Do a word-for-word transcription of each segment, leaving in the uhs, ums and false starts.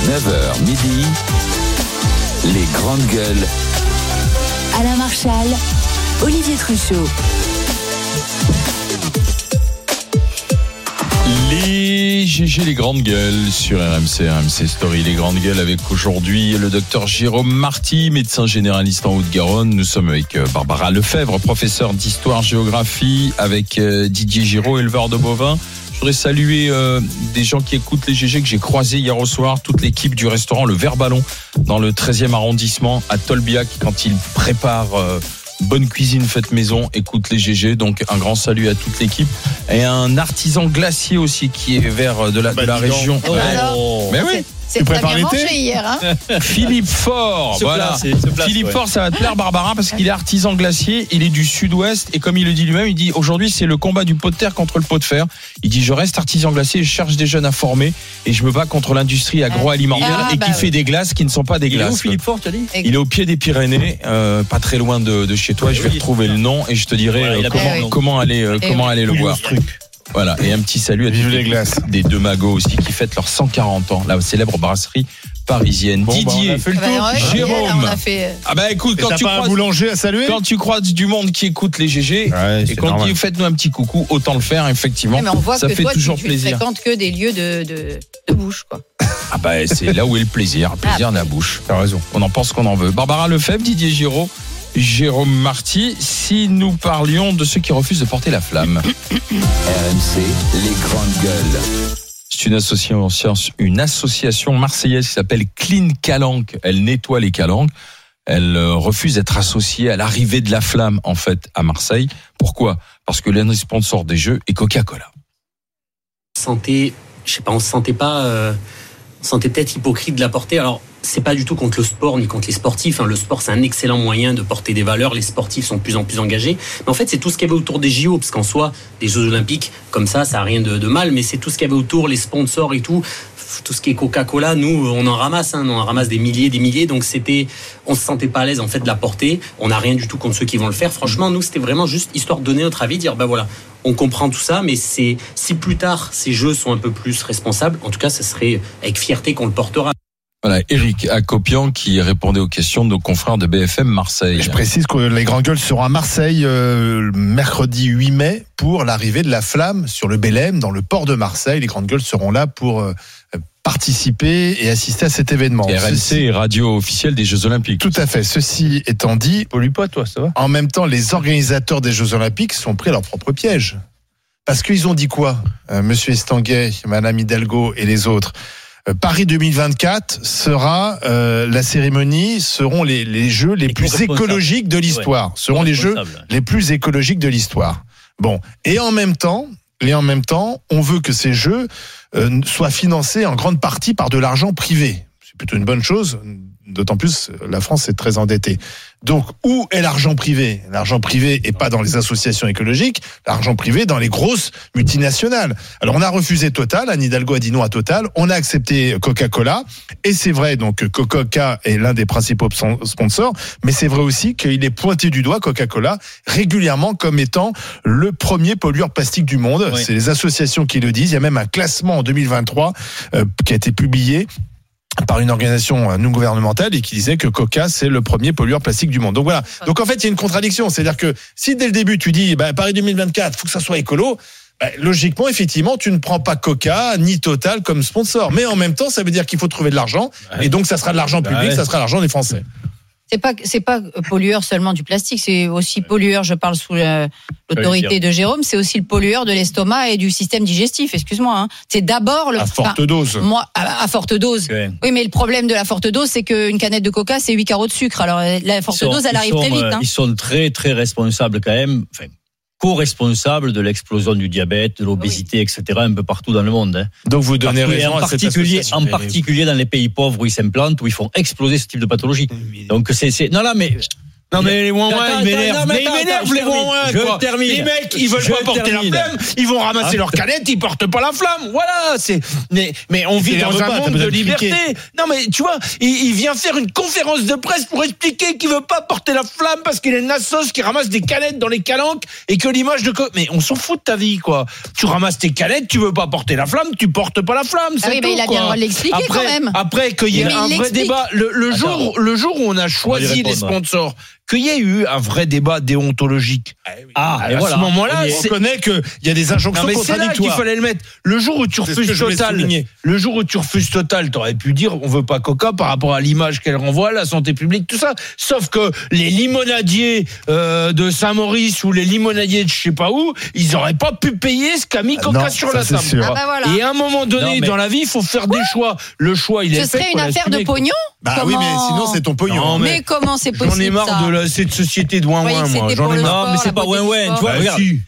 neuf heures midi, les grandes gueules. Alain Marchal, Olivier Truchot. Les G G, les grandes gueules sur R M C, R M C Story, les grandes gueules avec aujourd'hui le docteur Jérôme Marty, médecin généraliste en Haute-Garonne. Nous sommes avec Barbara Lefebvre, professeur d'histoire-géographie, avec Didier Giraud, éleveur de bovins. Je voudrais saluer euh, des gens qui écoutent les G G que j'ai croisés hier au soir, toute l'équipe du restaurant Le Vert Ballon dans le treizième arrondissement à Tolbiac, quand ils préparent euh, bonne cuisine faite maison, écoute les G G. Donc un grand salut à toute l'équipe et un artisan glacier aussi qui est vers de la, bah, de la région. Oh, alors, mais oui. C'est très bien mangé hier, hein. Philippe Faure, se voilà. Place, se place, Philippe ouais. Faure, ça va te plaire, Barbara, parce qu'il est artisan glacier. Il est du Sud-Ouest et comme il le dit lui-même, il dit aujourd'hui c'est le combat du pot de terre contre le pot de fer. Il dit je reste artisan glacier, je cherche des jeunes à former et je me bats contre l'industrie agroalimentaire ah, et bah qui oui. fait des glaces qui ne sont pas des Il glaces. est où Philippe Faure, tu as dit? Il est au pied des Pyrénées, euh, pas très loin de, de chez toi. Je vais oui. retrouver le nom et je te dirai Voilà, euh, il a comment, pas le nom. comment aller, euh, Et comment oui. aller le voir. Voilà, et un petit salut à Vive toutes les glaces. des deux magots aussi qui fêtent leurs cent quarante ans, la célèbre brasserie parisienne. Bon, Didier, bah, on a fait le Bah, tour. ouais, Jérôme. on a fait... ah bah écoute, Et quand t'as tu, pas un croises, boulanger à saluer? quand tu croises du monde qui écoute les G G, Ouais, et c'est quand normal. tu faites-nous un petit coucou, autant le faire, effectivement. Ouais, mais on voit ça que fait toi, toujours tu, tu plaisir. fréquentes que des lieux de, de, de bouche, quoi. Ah bah c'est là où est le plaisir, le plaisir Ah, de la bouche. T'as raison. On en pense qu'on en veut. Barbara Lefebvre, Didier Giraud, Jérôme Marty, si nous parlions de ceux qui refusent de porter la flamme. R M C, les grandes gueules. C'est une association, une association marseillaise qui s'appelle Clean Calanque. Elle nettoie les calanques. Elle refuse d'être associée à l'arrivée de la flamme, en fait, à Marseille. Pourquoi ? Parce que l'un des sponsors des Jeux est Coca-Cola. Sentait, je sais pas, on se sentait pas, euh, on se sentait peut-être hypocrite de la porter. Alors, c'est pas du tout contre le sport ni contre les sportifs. Hein. Le sport, c'est un excellent moyen de porter des valeurs. Les sportifs sont de plus en plus engagés. Mais en fait, c'est tout ce qu'il y avait autour des J O, parce qu'en soi, des Jeux Olympiques, comme ça, ça a rien de, de mal. Mais c'est tout ce qu'il y avait autour, les sponsors et tout. Tout ce qui est Coca-Cola, nous, on en ramasse, hein, on en ramasse des milliers, des milliers. Donc c'était, on se sentait pas à l'aise en fait de la porter. On n'a rien du tout contre ceux qui vont le faire. Franchement, nous, c'était vraiment juste histoire de donner notre avis, dire ben voilà, on comprend tout ça, mais c'est si plus tard ces jeux sont un peu plus responsables, en tout cas, ça serait avec fierté qu'on le portera. Voilà, Eric Acopian qui répondait aux questions de nos confrères de B F M Marseille. Je précise que les grandes gueules seront à Marseille euh, mercredi huit mai pour l'arrivée de la flamme sur le Bélème dans le port de Marseille. Les grandes gueules seront là pour euh, participer et assister à cet événement. R M C est radio officielle des Jeux Olympiques. Tout à fait. Ceci étant dit, Pollue pas, toi, ça va? en même temps, les organisateurs des Jeux Olympiques sont pris à leur propre piège. Parce qu'ils ont dit quoi, euh, Monsieur Estanguet, Madame Hidalgo et les autres? Euh, Paris deux mille vingt-quatre sera euh, la cérémonie, seront les, les jeux les, Les plus co-responsables. écologiques de l'histoire. Ouais. Seront les jeux Co-responsables. les plus écologiques de l'histoire. Bon, et en même temps, et en même temps, on veut que ces jeux euh, soient financés en grande partie par de l'argent privé. C'est plutôt une bonne chose. D'autant plus, la France est très endettée. Donc, où est l'argent privé? L'argent privé est pas dans les associations écologiques, l'argent privé dans les grosses multinationales. Alors, on a refusé Total, Anne Hidalgo a dit non à Total, on a accepté Coca-Cola, et c'est vrai donc que Coca est l'un des principaux sponsors, mais c'est vrai aussi qu'il est pointé du doigt, Coca-Cola, régulièrement comme étant le premier pollueur plastique du monde. Oui. C'est les associations qui le disent. Il y a même un classement en deux mille vingt-trois euh, qui a été publié par une organisation non gouvernementale et qui disait que Coca c'est le premier pollueur plastique du monde. Donc voilà. Donc en fait il y a une contradiction, c'est-à-dire que si dès le début tu dis bah, Paris deux mille vingt-quatre faut que ça soit écolo, bah, logiquement effectivement tu ne prends pas Coca ni Total comme sponsor, mais en même temps ça veut dire qu'il faut trouver de l'argent et donc ça sera de l'argent public, ouais. ça sera l'argent des Français. C'est pas, c'est pas pollueur seulement du plastique, c'est aussi pollueur, je parle sous la- l'autorité de Jérôme, c'est aussi le pollueur de l'estomac et du système digestif, excuse-moi. Hein. C'est d'abord le... À forte enfin, dose. Moi, à, à forte dose. Ouais. Oui, mais le problème de la forte dose, c'est qu'une canette de coca, c'est huit carreaux de sucre. Alors, la forte Ils sont- dose, elle ils arrive sont, très vite. euh, Hein. Ils sont très, très responsables quand même, enfin, co-responsables de l'explosion du diabète, de l'obésité, et cetera, un peu partout dans le monde. Hein. Donc vous donnez Partout, et raison en à cette particulier, association. en particulier dans les pays pauvres où ils s'implantent, où ils font exploser ce type de pathologie. Donc c'est, c'est, non là, mais Non mais les ouin-ouin, Attends, ils m'énervent. attends, Mais attends, ils m'énervent attends, les je termine. ouin-ouin, Je quoi. termine. Les mecs, ils veulent Je pas porter termine. la flamme, ils vont ramasser Ah. leurs canettes, ils portent pas la flamme. Voilà, c'est mais mais on vit t'énerve dans pas, un t'as monde besoin de liberté. d'expliquer. Non mais tu vois, il, il vient faire une conférence de presse pour expliquer qu'il veut pas porter la flamme parce qu'il est une assos qui ramasse des canettes dans les calanques et que l'image de co- mais on s'en fout de ta vie quoi. Tu ramasses tes canettes, tu veux pas porter la flamme, tu portes pas la flamme, c'est Ah oui, tout, bah, il a quoi. bien le droit de l'expliquer, Après- quand même. Après qu'il y ait Mais il un vrai l'explique. débat, le, le jour le jour où on a choisi les répondre. sponsors, qu'il y ait eu un vrai débat déontologique. Ah, et à voilà. ce moment-là, On y est. On c'est connaît qu'il y a des injonctions non mais c'est là qu'il contradictoires. fallait le mettre. Le jour où tu C'est ce refuses que je voulais Total, souligner. le jour où tu refuses Total, t'aurais pu dire on veut pas Coca par rapport à l'image qu'elle renvoie, la santé publique, tout ça. Sauf que les limonadiers euh, de Saint-Maurice ou les limonadiers de je sais pas où, ils auraient pas pu payer ce qu'a mis Ah Coca non, sur ça, la c'est table. sûr. Ah bah voilà. Et à un moment donné Non, mais- dans la vie, il faut faire des choix. Le choix, il est Ce fait. serait faut une affaire de l'assumer, quoi. pognon. Bah oui, mais Comment- sinon c'est ton pognon. Non, Mais, comment c'est possible J'en ai marre ça de la, cette société de Vous voyez ouin-ouin, que moi. c'était J'en pour ai le marre. Non, mais sport, c'est la pas beauté du ouin-ouin, sport. tu vois, Bah, regarde. si.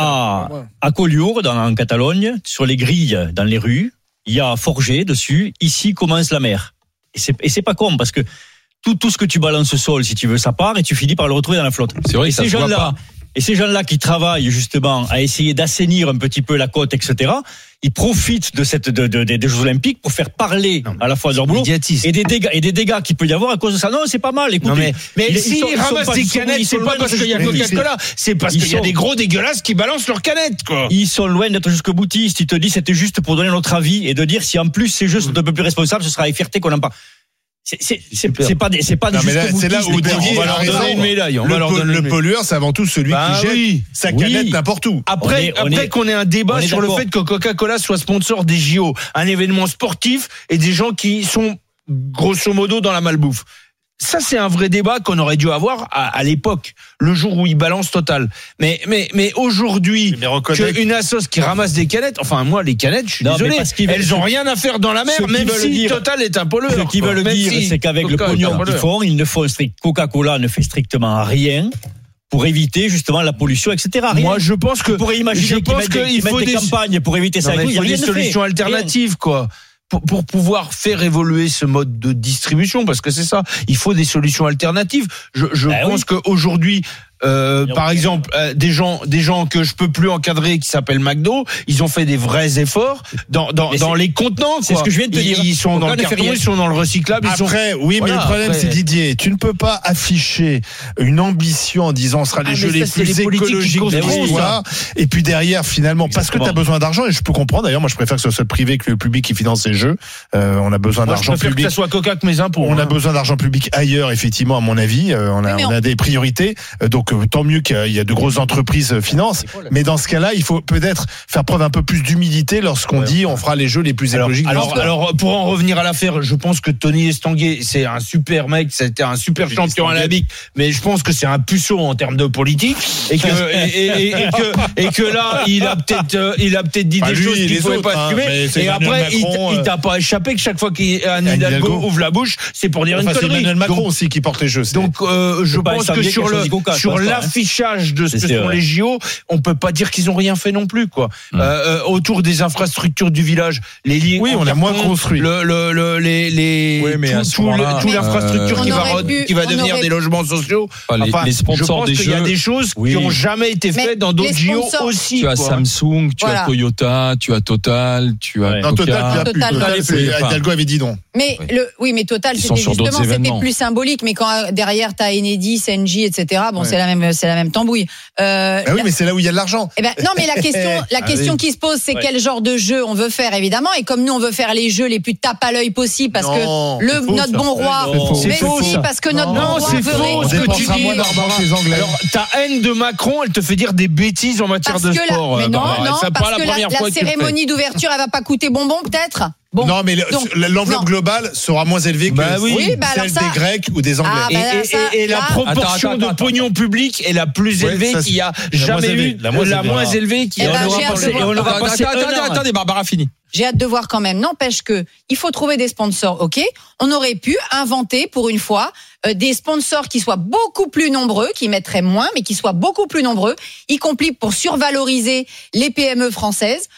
À, à, à Collioure, dans, en Catalogne, sur les grilles, dans les rues, il y a forgé dessus, ici commence la mer. Et c'est, et c'est pas con, parce que tout, tout ce que tu balances au sol, si tu veux, ça part, et tu finis par le retrouver dans la flotte. C'est vrai Et que ça ces se voit gens-là, pas. et ces gens-là qui travaillent justement à essayer d'assainir un petit peu la côte, et cetera, ils profitent de cette, de, de, des Jeux Olympiques pour faire parler Non, mais à la fois de leur boulot médiatiste. et des dégâts, et des dégâts qu'il peut y avoir à cause de ça. Non, c'est pas mal. Écoutez, Non mais, mais ils- ils s'ils sont- ils sont ramassent pas- des ils sont- canettes, ils c'est sont pas loin parce de qu'il y a ce que je dis. Coca-Cola, c'est parce Ils qu'il y a sont- des gros dégueulasses qui balancent leurs canettes, quoi. Ils sont loin d'être jusque boutistes. Ils te disent c'était juste pour donner notre avis et de dire si en plus ces jeux sont un peu plus responsables, ce sera avec fierté qu'on en parle. C'est, c'est, c'est, c'est pas des, c'est pas des Non, mais là, jusque c'est là boutistes, où les gars. Didier on va a leur raison. donner une médaille. On Le, va leur po- donner le une médaille. pollueur, c'est avant tout celui Bah qui jette oui. sa Oui. canette n'importe où. Après, On est- on après est- qu'on ait un débat on est sur le d'accord. fait que Coca-Cola soit sponsor des J O, un événement sportif et des gens qui sont grosso modo dans la malbouffe. Ça, c'est un vrai débat qu'on aurait dû avoir à, à l'époque, le jour où ils balancent Total. Mais, mais, mais aujourd'hui, Mais reconnaître- qu'une assos qui ramasse des canettes, enfin, moi, les canettes, je suis Non, mais désolé, parce qu'ils veulent- elles ont rien à faire dans la mer, Ceux qui même veulent si dire- Total est un pollueur. Ce qu'ils quoi. veulent Même dire, si c'est qu'avec le Coca est un pognon qu'ils pollueur. font, ils ne font strict, Coca-Cola ne fait strictement rien pour éviter justement la pollution, et cetera. Rien. Moi, je pense que, On pourrait imaginer je qu'ils pense mettent des, qu'il qu'ils mettent faut des des, campagnes pour éviter ça. Non, mais Il il y a faut rien des de solutions fait. alternatives, quoi. Pour, pour pouvoir faire évoluer ce mode de distribution, parce que c'est ça, il faut des solutions alternatives. Je, je Ben pense qu'aujourd'hui, euh, par exemple, euh, des gens, des gens que je peux plus encadrer, qui s'appellent McDo, ils ont fait des vrais efforts dans dans, Mais dans c'est- les contenants. c'est quoi. ce que je viens de te Ils- dire. Ils sont Coca dans le ne fait carton, rien. ils sont dans le recyclable. Ils sont... Après, oui, mais Voilà, le problème, après- c'est Didier, tu ne peux pas afficher une ambition en disant on sera les Ah, jeux mais les ça, c'est plus les politiques écologiques qui de cosent trop, l'histoire. Et puis derrière, finalement, parce que tu as Exactement. besoin d'argent, et je peux comprendre, d'ailleurs, moi je préfère que ce soit le privé que le public qui finance ces jeux. Euh, on a besoin Moi, je d'argent préfère public. que ça soit Coca que mes impôts. On a hein. besoin d'argent public ailleurs, effectivement, à mon avis. Euh, on a, Oui, mais on a des priorités. Euh, donc, euh, tant mieux qu'il y a de grosses entreprises euh, financent. Mais dans ce cas-là, il faut peut-être faire preuve un peu plus d'humilité lorsqu'on dit on fera les jeux les plus Alors, écologiques de alors, l'histoire. alors, pour en revenir à l'affaire, je pense que Tony Estanguet, c'est un super mec, c'était un super Tony champion Estanguet. olympique, mais je pense que c'est un puceau en termes de politique et que et, et- et- et que et que là, il a peut-être euh, il a peut-être dit Pas des lui, choses qu'il les pouvait autres, pas hein, assumer. mais c'est Et Emmanuel après, il, Macron, il euh, t'a pas échappé que chaque fois qu'Anne Anne Hidalgo Hidalgo ouvre la bouche, c'est pour dire Enfin, une c'est connerie. Emmanuel Macron Donc, aussi qui porte les jeux. c'est- donc euh, je C'est pas pense que Estanguet qui sur a le choisi Coca, je sur pense pas, hein. l'affichage de ce que C'est sont vrai. les J O, on peut pas dire qu'ils ont rien fait non plus quoi. Mm. Euh, euh, autour des infrastructures du village, les lignes Oui, en on a carton, moins construit. Le, le, le, les les Oui, mais tout, à ce tout le- moment-là, tout euh, l'infrastructure on qui va aurait re- pu- qui va on devenir aurait- des logements sociaux. Enfin, les- Enfin, les je sponsors pense des qu'il y a jeux. des choses Oui. qui ont jamais été Mais faites dans les d'autres J O sponsors- aussi. Tu as quoi. Samsung, tu Voilà. as Toyota, tu as Total, tu as Ouais. Non, Coca. Total, tu as plus. Total, Total, non. c'est- Enfin, Hidalgo avait dit non. Mais Oui. le, oui, mais Total, Ils sont c'était sur d'autres justement, c'était événements. plus symbolique. Mais quand euh, derrière t'as Enedis, Engie, et cetera. Bon, Ouais. c'est la même, c'est la même tambouille. Euh, Ah oui, la- mais c'est là où il y a de l'argent. eh ben, non, mais la question, la Ah question oui. qui se pose, c'est Ouais. quel genre de jeu on veut faire, évidemment. Et comme nous, on veut faire les jeux les plus tape à l'œil possible, parce Non, que le c'est faux, notre ça. bon roi, C'est faux. C'est mais faux, si, ça. parce que notre Non, bon roi c'est veut faux, ré- ce On que tu dépensera dis. moins d'argent que les Anglais. Alors, ta haine de Macron, elle te fait dire des bêtises en matière parce de que la, sport. mais euh, non, Barbara. non, C'est pas parce la que la, première la fois que tu le fais. cérémonie d'ouverture, elle va pas coûter bonbon, peut-être. Bon. Non, mais le- Donc, l'enveloppe non. globale sera moins élevée que Bah oui. Oui, bah celle alors ça- des Grecs ou des Anglais. Ah, Et, bah, et- ça, et- et la là- proportion Attends, attends, de pognon public est la plus Ouais, élevée ça, qu'il y a la moins jamais élevée, eu, la moins élevée. moins élevée qu'il y Eh a. ben, on aura j'ai hâte passé- de et on voir. aura Attends, passé attends, un attends, an. attendez, Barbara fini. J'ai hâte de voir quand même. N'empêche que il faut trouver des sponsors, ok. On aurait pu inventer pour une fois euh, des sponsors qui soient beaucoup plus nombreux, qui mettraient moins, mais qui soient beaucoup plus nombreux, y compris pour survaloriser les P M E françaises,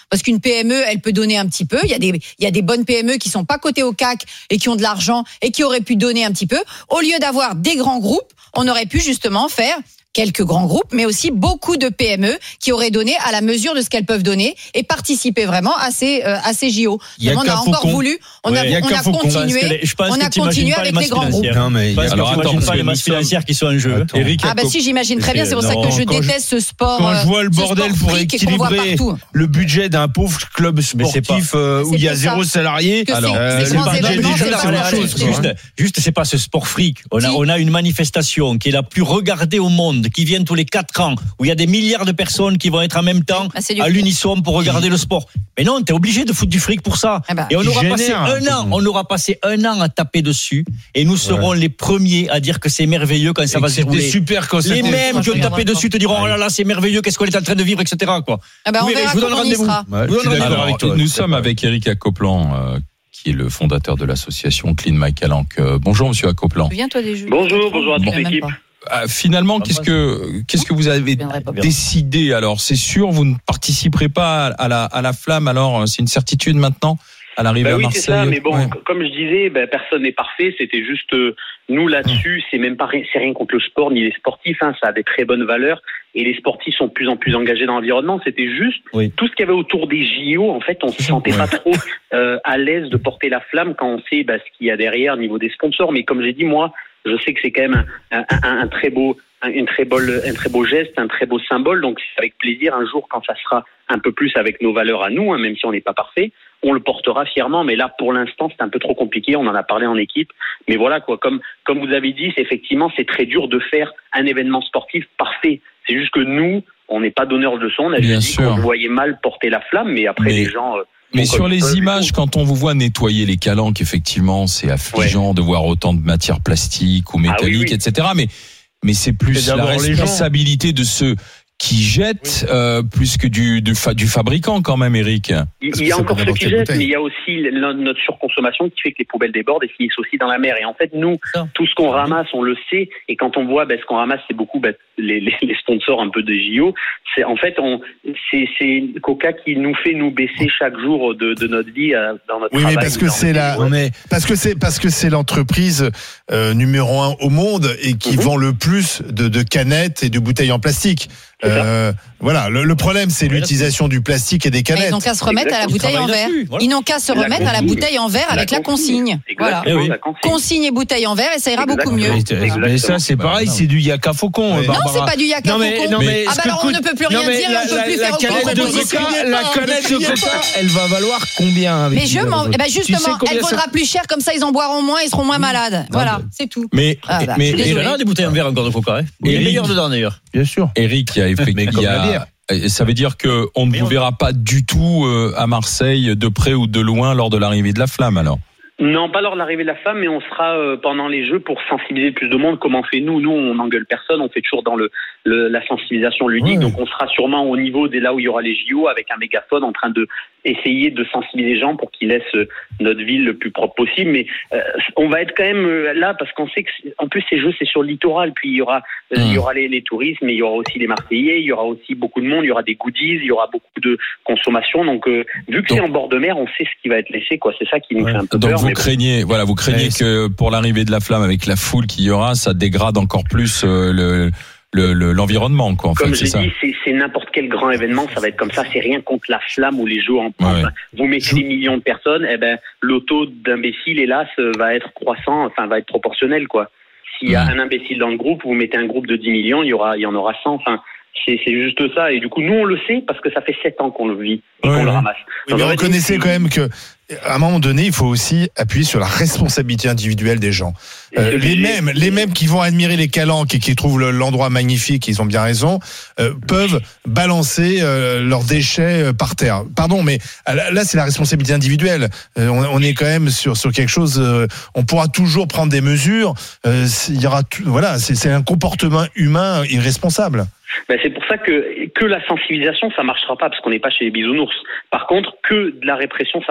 parce qu'une P M E, elle peut donner un petit peu. Il y a des, il y a des bonnes P M E qui sont pas cotées au C A C et qui ont de l'argent et qui auraient pu donner un petit peu. Au lieu d'avoir des grands groupes, on aurait pu justement faire quelques grands groupes, mais aussi beaucoup de P M E qui auraient donné à la mesure de ce qu'elles peuvent donner et participer vraiment à ces, euh, à ces J O. Il y a on a encore Faucon. voulu, on Ouais, a, il y a on a Faucon. continué, les- je pense on que a t'imagines continué pas avec les les grands masses groupes. financières. Non, mais il y a- Parce que Alors, tu attends, imagines parce pas que les nous masses sommes- financières qui sont en jeu. Attends. Eric Ah bah si, j'imagine très bien, c'est pour ça que Non, je quand je- déteste ce sport. Quand je euh, vois le ce bordel sport pour fric et qu'on voit équilibrer partout. le budget d'un pauvre club Mais c'est sportif euh, où c'est il y a pour zéro ça salarié, que c'est- alors, ces euh, grands le budget événements, des c'est jeunes, pas c'est la autre même chose. chose. quoi. Juste, juste, c'est pas ce sport fric. On a, Si. on a une manifestation qui est la plus regardée au monde, qui vient tous les quatre ans, où il y a des milliards de personnes qui vont être en même temps Bah, c'est du à fric. l'unisson pour regarder le sport. Mais non, t'es obligé de foutre du fric pour ça. Eh ben, Et on qui aura passé génère un un an, peu. on aura passé un an à taper dessus, et nous serons les premiers à dire que c'est merveilleux quand ça Et va que se C'était dérouler. super quand Les c'était. mêmes qui ont Franchement, tapé dessus te diront, oh là là, c'est merveilleux, qu'est-ce qu'on est en train de vivre, et cetera, quoi. Ah bah, on Oui, mais verra je vous donne quand on y rendez-vous. sera. Ouais, Vous je suis donne d'accord Alors, avec toi. nous sommes avec Eric Acoplan, euh, qui est le fondateur de l'association Clean My Calanque. Euh, bonjour, monsieur Acoplan. Souviens-toi des jeux. Bonjour, bonjour à toute Je sais même l'équipe. pas. Ah, finalement, qu'est-ce que qu'est-ce que vous avez Je viendrai pas. décidé alors? C'est sûr, vous ne participerez pas à la à la flamme. Alors, c'est une certitude maintenant à l'arrivée Bah à oui, Marseille. c'est ça, mais bon, Ouais. c- comme je disais, ben, personne n'est parfait. C'était juste euh, nous là-dessus. C'est même pas ri- c'est rien contre le sport ni les sportifs. Hein, ça a des très bonnes valeurs et les sportifs sont de plus en plus engagés dans l'environnement. C'était juste Oui. tout ce qu'il y avait autour des J O. En fait, on se sentait Ouais. pas trop euh, à l'aise de porter la flamme quand on sait bah, ce qu'il y a derrière au niveau des sponsors. Mais comme j'ai dit, moi, je sais que c'est quand même un, un, un, un très beau, un, une très beau, un très beau geste, un très beau symbole. Donc, c'est avec plaisir un jour quand ça sera un peu plus avec nos valeurs à nous, hein, même si on n'est pas parfait, on le portera fièrement. Mais là, pour l'instant, c'est un peu trop compliqué. On en a parlé en équipe. Mais voilà, quoi. Comme, comme vous avez dit, c'est effectivement, c'est très dur de faire un événement sportif parfait. C'est juste que nous, on n'est pas donneurs de leçons. On a Bien juste dit sûr. qu'on voyait mal porter la flamme. Mais après, Mais- les gens. euh, Mais font sur comme ils les peuvent et images, tout. quand on vous voit nettoyer les calanques, effectivement, c'est affligeant de voir autant de matières plastiques ou métalliques, Ah oui, oui. et cetera. Mais, mais c'est plus C'est la d'abord les gens. responsabilité de ceux qui jettent euh, plus que du, du, fa- du fabricant quand même, Eric. Il Parce il que y a ça encore peut ceux qui n'importe quelle jettent, bouteille. mais il y a aussi le- notre surconsommation qui fait que les poubelles débordent et finissent aussi dans la mer. Et en fait, nous, Ça. tout ce qu'on ramasse, on le sait. Et quand on voit, ben, ce qu'on ramasse, c'est beaucoup ben, les, les, les sponsors un peu de J O. C'est en fait, on, c'est, c'est Coca qui nous fait nous baisser chaque jour de, de notre vie euh, dans notre Oui, mais travail. parce que dans c'est notre la- vie. Non, mais Parce que c'est parce que c'est l'entreprise euh, numéro un au monde et qui Mhm. vend le plus de, de canettes et de bouteilles en plastique. C'est ça. Euh, voilà, le, le problème c'est Oui, l'utilisation du plastique et des Mais canettes. ils n'ont qu'à se remettre à la Exactement. bouteille en Ils verre. travaillent là-dessus, voilà. Ils n'ont qu'à se La remettre à la consigne. bouteille en verre avec la consigne. Voilà. Exactement, Eh oui. la consigne. Consigne et bouteille en verre et ça ira beaucoup Exactement. mieux. mais, Exactement. mais ça, c'est pareil, Bah, c'est du yaka faucon. Ouais. Non, Barbara. c'est pas du yaka Non, mais, faucon. non, mais Ah ce bah que alors on coûte- ne peut plus rien non, mais dire et la- on ne peut la- plus la faire aucune canette de proposition. Coca, la canette de Coca, elle va valoir combien avec Mais je m'en, eh ben Tu sais justement, combien elle ça- vaudra plus cher, comme ça ils en boiront moins, ils seront moins malades. Voilà, c'est tout. Mais, Ah bah, mais je suis Et il y désolé. en a des bouteilles en verre encore de Coca, hein. Il y a Eric. meilleur dedans d'ailleurs. Bien sûr. Eric, il y a Mais effectivement, comme il y la a- bière. ça veut dire que on ne Mais vous on- verra pas du tout euh, à Marseille, de près ou de loin, lors de l'arrivée de la flamme. Alors. Non, pas lors de l'arrivée de la femme, mais on sera euh, pendant les Jeux pour sensibiliser le plus de monde. Comment on fait nous Nous, on n'engueule personne, on fait toujours dans le, le la sensibilisation ludique. Ouais. Donc, on sera sûrement au niveau des là où il y aura les J O avec un mégaphone en train de essayer de sensibiliser les gens pour qu'ils laissent euh, notre ville le plus propre possible. Mais euh, on va être quand même euh, là parce qu'on sait que c'est- en plus ces Jeux c'est sur le littoral. Puis il y aura euh, Mmh. il y aura les, les touristes, mais il y aura aussi les Marseillais, il y aura aussi beaucoup de monde, il y aura des goodies, il y aura beaucoup de consommation. Donc euh, vu que Donc- c'est en bord de mer, on sait ce qui va être laissé. Quoi, c'est ça qui nous Ouais. fait un peu Donc peur. vous mais bon. craignez, voilà, vous craignez Ouais, que pour l'arrivée de la flamme avec la foule qu'il y aura, ça dégrade encore plus euh, le le- le- l'environnement, quoi. En Comme fait, je c'est l'ai ça. dit, c'est, c'est n'importe quel grand événement, ça va être comme ça. C'est rien contre la flamme ou les jeux en Ouais, enfin, ouais. Vous mettez des millions de personnes, eh ben le taux d'imbéciles, hélas, va être croissant, enfin va être proportionnel, quoi. S'il y a Mm. un imbécile dans le groupe, vous mettez un groupe de dix millions, il y aura, il y en aura cent. Enfin, c'est, c'est juste ça. Et du coup, nous on le sait parce que ça fait sept ans qu'on le vit et Ouais, qu'on le ouais. ramasse. Oui, mais Donc, reconnaissez quand même que à un moment donné, il faut aussi appuyer sur la responsabilité individuelle des gens. Euh, les mêmes, les mêmes qui vont admirer les calanques et qui trouvent le- l'endroit magnifique, ils ont bien raison, euh, peuvent balancer euh, leurs déchets euh, par terre. Pardon, mais euh, là, là, c'est la responsabilité individuelle. Euh, on, on est quand même sur sur quelque chose. Euh, on pourra toujours prendre des mesures. Euh, c'est- il y aura, tout- voilà, c'est c'est un comportement humain irresponsable. Ben, c'est pour ça que que la sensibilisation ça marchera pas parce qu'on n'est pas chez les bisounours. Par contre, que de la répression ça marchera pas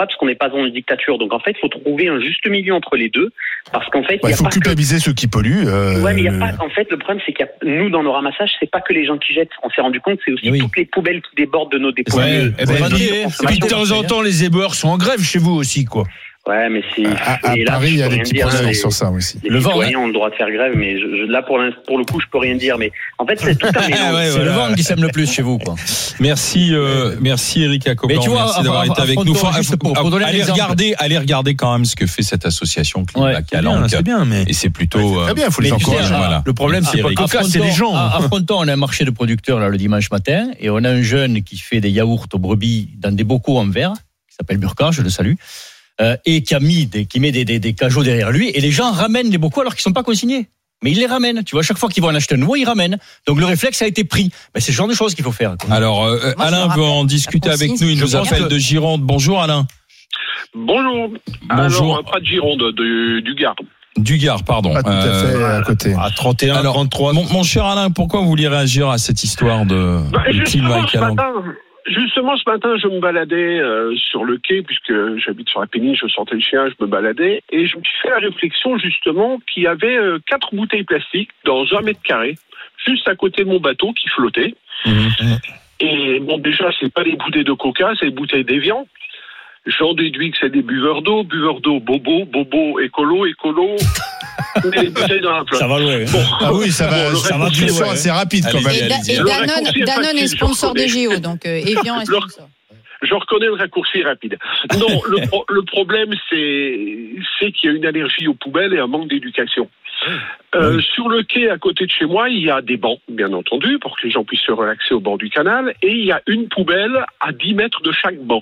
parce qu'on n'est pas dans une dictature. Donc en fait, il faut trouver un juste milieu entre les deux, parce qu'en fait, il y a faut pas culpabiliser que... ceux qui polluent. Euh... Ouais, mais il y a pas. En fait, le problème, c'est qu'il y a nous dans nos ramassages, c'est pas que les gens qui jettent. On s'est rendu compte, c'est aussi oui. toutes les poubelles qui débordent de nos dépôts. Ouais, de, et, ben, de et puis de temps en temps, les éboueurs sont en grève chez vous aussi, quoi. Ouais, mais c'est. À, à là, Paris, il y a des petits dire, problèmes les, sur ça aussi. Les le citoyens vent, ont le droit de faire grève, mais je, je, là, pour, pour le coup, je peux rien dire. Mais en fait, c'est tout un mélange. ouais, c'est voilà. le vent qui sème le plus chez vous, quoi. Merci, euh, merci Eric Acoban. Mais tu vois, merci d'avoir été avec nous. Pour, pour donner allez regarder, allez regarder quand même ce que fait cette association Climat Calanque. C'est bien, mais et c'est plutôt. Très bien, il faut les encourager. Voilà. Le problème, c'est pas Coca, c'est les gens. À Fronton, on a un marché de producteurs là le dimanche matin, et on a un jeune qui fait des yaourts aux brebis dans des bocaux en verre, qui s'appelle Burka, je le salue. Euh, et qui a mis des, qui met des, des, des cajots derrière lui, et les gens ramènent les bocaux alors qu'ils sont pas consignés. Mais ils les ramènent. Tu vois, chaque fois qu'ils vont en acheter un nouveau, ils ramènent. Donc le réflexe a été pris. Mais c'est ce genre de choses qu'il faut faire. Alors, euh, Moi, Alain veut en discuter avec nous. Il nous appelle que... de Gironde. Bonjour Alain. Bonjour. Bonjour. Alors, pas de Gironde, de, du Gard. Du Gard, pardon. Pas tout à fait euh, à côté. À trente et un, alors, trente-trois. Mon, mon cher Alain, pourquoi vous vouliez réagir à cette histoire de, bah, de Climat Calanque? Justement, ce matin, je me baladais euh, sur le quai, puisque j'habite sur la péniche, je sortais le chien, je me baladais, et je me suis fait la réflexion, justement, qu'il y avait euh, quatre bouteilles plastiques dans un mètre carré, juste à côté de mon bateau, qui flottait. Mmh. Et bon, déjà, c'est pas des bouteilles de coca, c'est des bouteilles d'Évian. J'en déduis que c'est des buveurs d'eau, buveurs d'eau, bobo, bobo, écolo, écolo. Mais les bouteilles dans la flotte. Ça va loin. Bon. Ah oui, ça va, bon, ça va d'une façon assez rapide quand même. Et, et Danone, Danone est sponsor des J O, donc euh, Evian est sponsor. Je reconnais le raccourci rapide. Non, le, pro- le problème, c'est, c'est qu'il y a une allergie aux poubelles et un manque d'éducation. Euh, oui. Sur le quai à côté de chez moi, il y a des bancs, bien entendu, pour que les gens puissent se relaxer au bord du canal, et il y a une poubelle à dix mètres de chaque banc.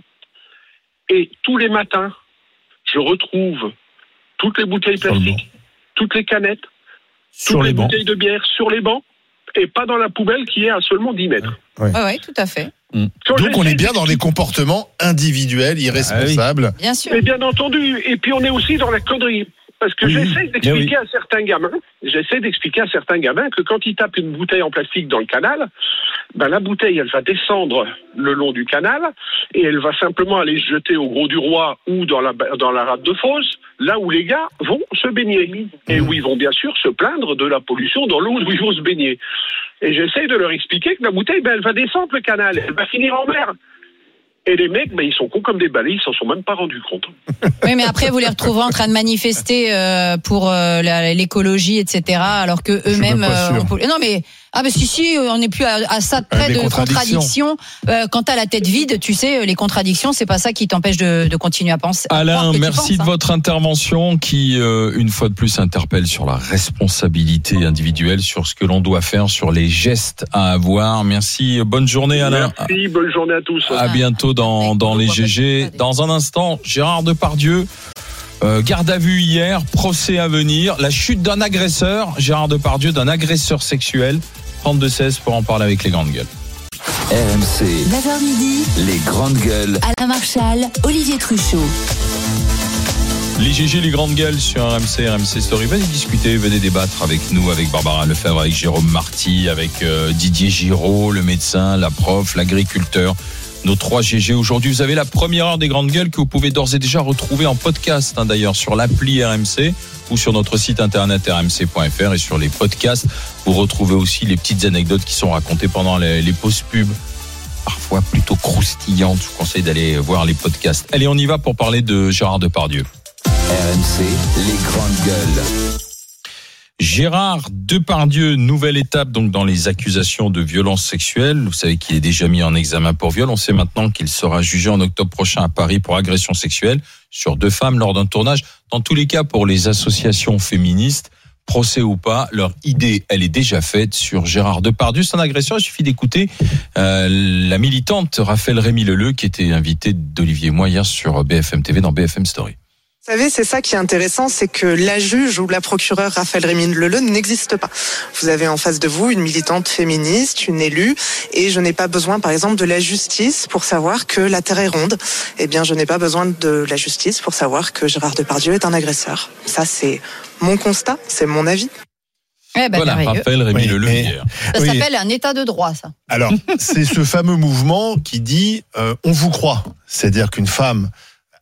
Et tous les matins, je retrouve toutes les bouteilles plastiques, toutes les canettes, sur toutes les, les bouteilles de bière sur les bancs, et pas dans la poubelle qui est à seulement dix mètres. Oui, ouais, ouais, tout à fait. Mmh. Donc on est bien dans les comportements individuels, irresponsables. Ah oui. Bien sûr. Mais bien entendu. Et puis on est aussi dans la connerie. Parce que oui, j'essaie d'expliquer oui. à certains gamins, j'essaie d'expliquer à certains gamins que quand ils tapent une bouteille en plastique dans le canal, ben la bouteille, elle va descendre le long du canal et elle va simplement aller se jeter au Gros du Roi ou dans la, dans la rade de fosse, là où les gars vont se baigner. Et où ils vont bien sûr se plaindre de la pollution dans l'eau où ils vont se baigner. Et j'essaie de leur expliquer que la bouteille, ben, elle va descendre le canal, elle va finir en mer. Et les mecs, ben, ils sont cons comme des balais, ils s'en sont même pas rendus compte. Oui, mais après, vous les retrouvez en train de manifester euh, pour euh, la, l'écologie, et cetera, alors que eux-mêmes... Euh, on peut... Non, mais... Ah ben si, si, on n'est plus à, à ça de près euh, de contradictions. Euh, quand t'as la tête vide, tu sais, les contradictions, c'est pas ça qui t'empêche de, de continuer à penser. À Alain, merci penses, de hein. votre intervention qui, euh, une fois de plus, interpelle sur la responsabilité individuelle, sur ce que l'on doit faire, sur les gestes à avoir. Merci, bonne journée Alain. Merci, bonne journée à tous. À bientôt dans, dans les G G. Dans un instant, Gérard Depardieu. Euh, garde à vue hier, procès à venir, la chute d'un agresseur, Gérard Depardieu, d'un agresseur sexuel. trente-deux seize pour en parler avec les grandes gueules. R M C, neuf heures midi, les grandes gueules. Alain Marchal, Olivier Truchot. Les G G, les grandes gueules sur R M C, R M C Story. Venez discuter, venez débattre avec nous, avec Barbara Lefebvre, avec Jérôme Marty, avec euh, Didier Giraud, le médecin, la prof, l'agriculteur. Nos trois G G aujourd'hui. Vous avez la première heure des grandes gueules que vous pouvez d'ores et déjà retrouver en podcast, hein, d'ailleurs, sur l'appli R M C ou sur notre site internet r m c point f r et sur les podcasts. Vous retrouvez aussi les petites anecdotes qui sont racontées pendant les, les pauses pubs, parfois plutôt croustillantes. Je vous conseille d'aller voir les podcasts. Allez, on y va pour parler de Gérard Depardieu. R M C, les grandes gueules. Gérard Depardieu, nouvelle étape donc dans les accusations de violence sexuelle. Vous savez qu'il est déjà mis en examen pour viol. On sait maintenant qu'il sera jugé en octobre prochain à Paris pour agression sexuelle sur deux femmes lors d'un tournage. Dans tous les cas, pour les associations féministes, procès ou pas, leur idée, elle est déjà faite sur Gérard Depardieu. C'est un agresseur. Il suffit d'écouter euh, la militante Raphaël Rémy-Leleu qui était invitée d'Olivier Moy hier sur B F M T V dans B F M Story. Vous savez, c'est ça qui est intéressant, c'est que la juge ou la procureure Raphaël Rémy-Leleu n'existe pas. Vous avez en face de vous une militante féministe, une élue, et je n'ai pas besoin, par exemple, de la justice pour savoir que la Terre est ronde. Eh bien, je n'ai pas besoin de la justice pour savoir que Gérard Depardieu est un agresseur. Ça, c'est mon constat, c'est mon avis. Eh ben, voilà, Raphaël Rémy-Leleu oui, hier. Ça oui. s'appelle un état de droit, ça. Alors, c'est ce fameux mouvement qui dit euh, on vous croit. C'est-à-dire qu'une femme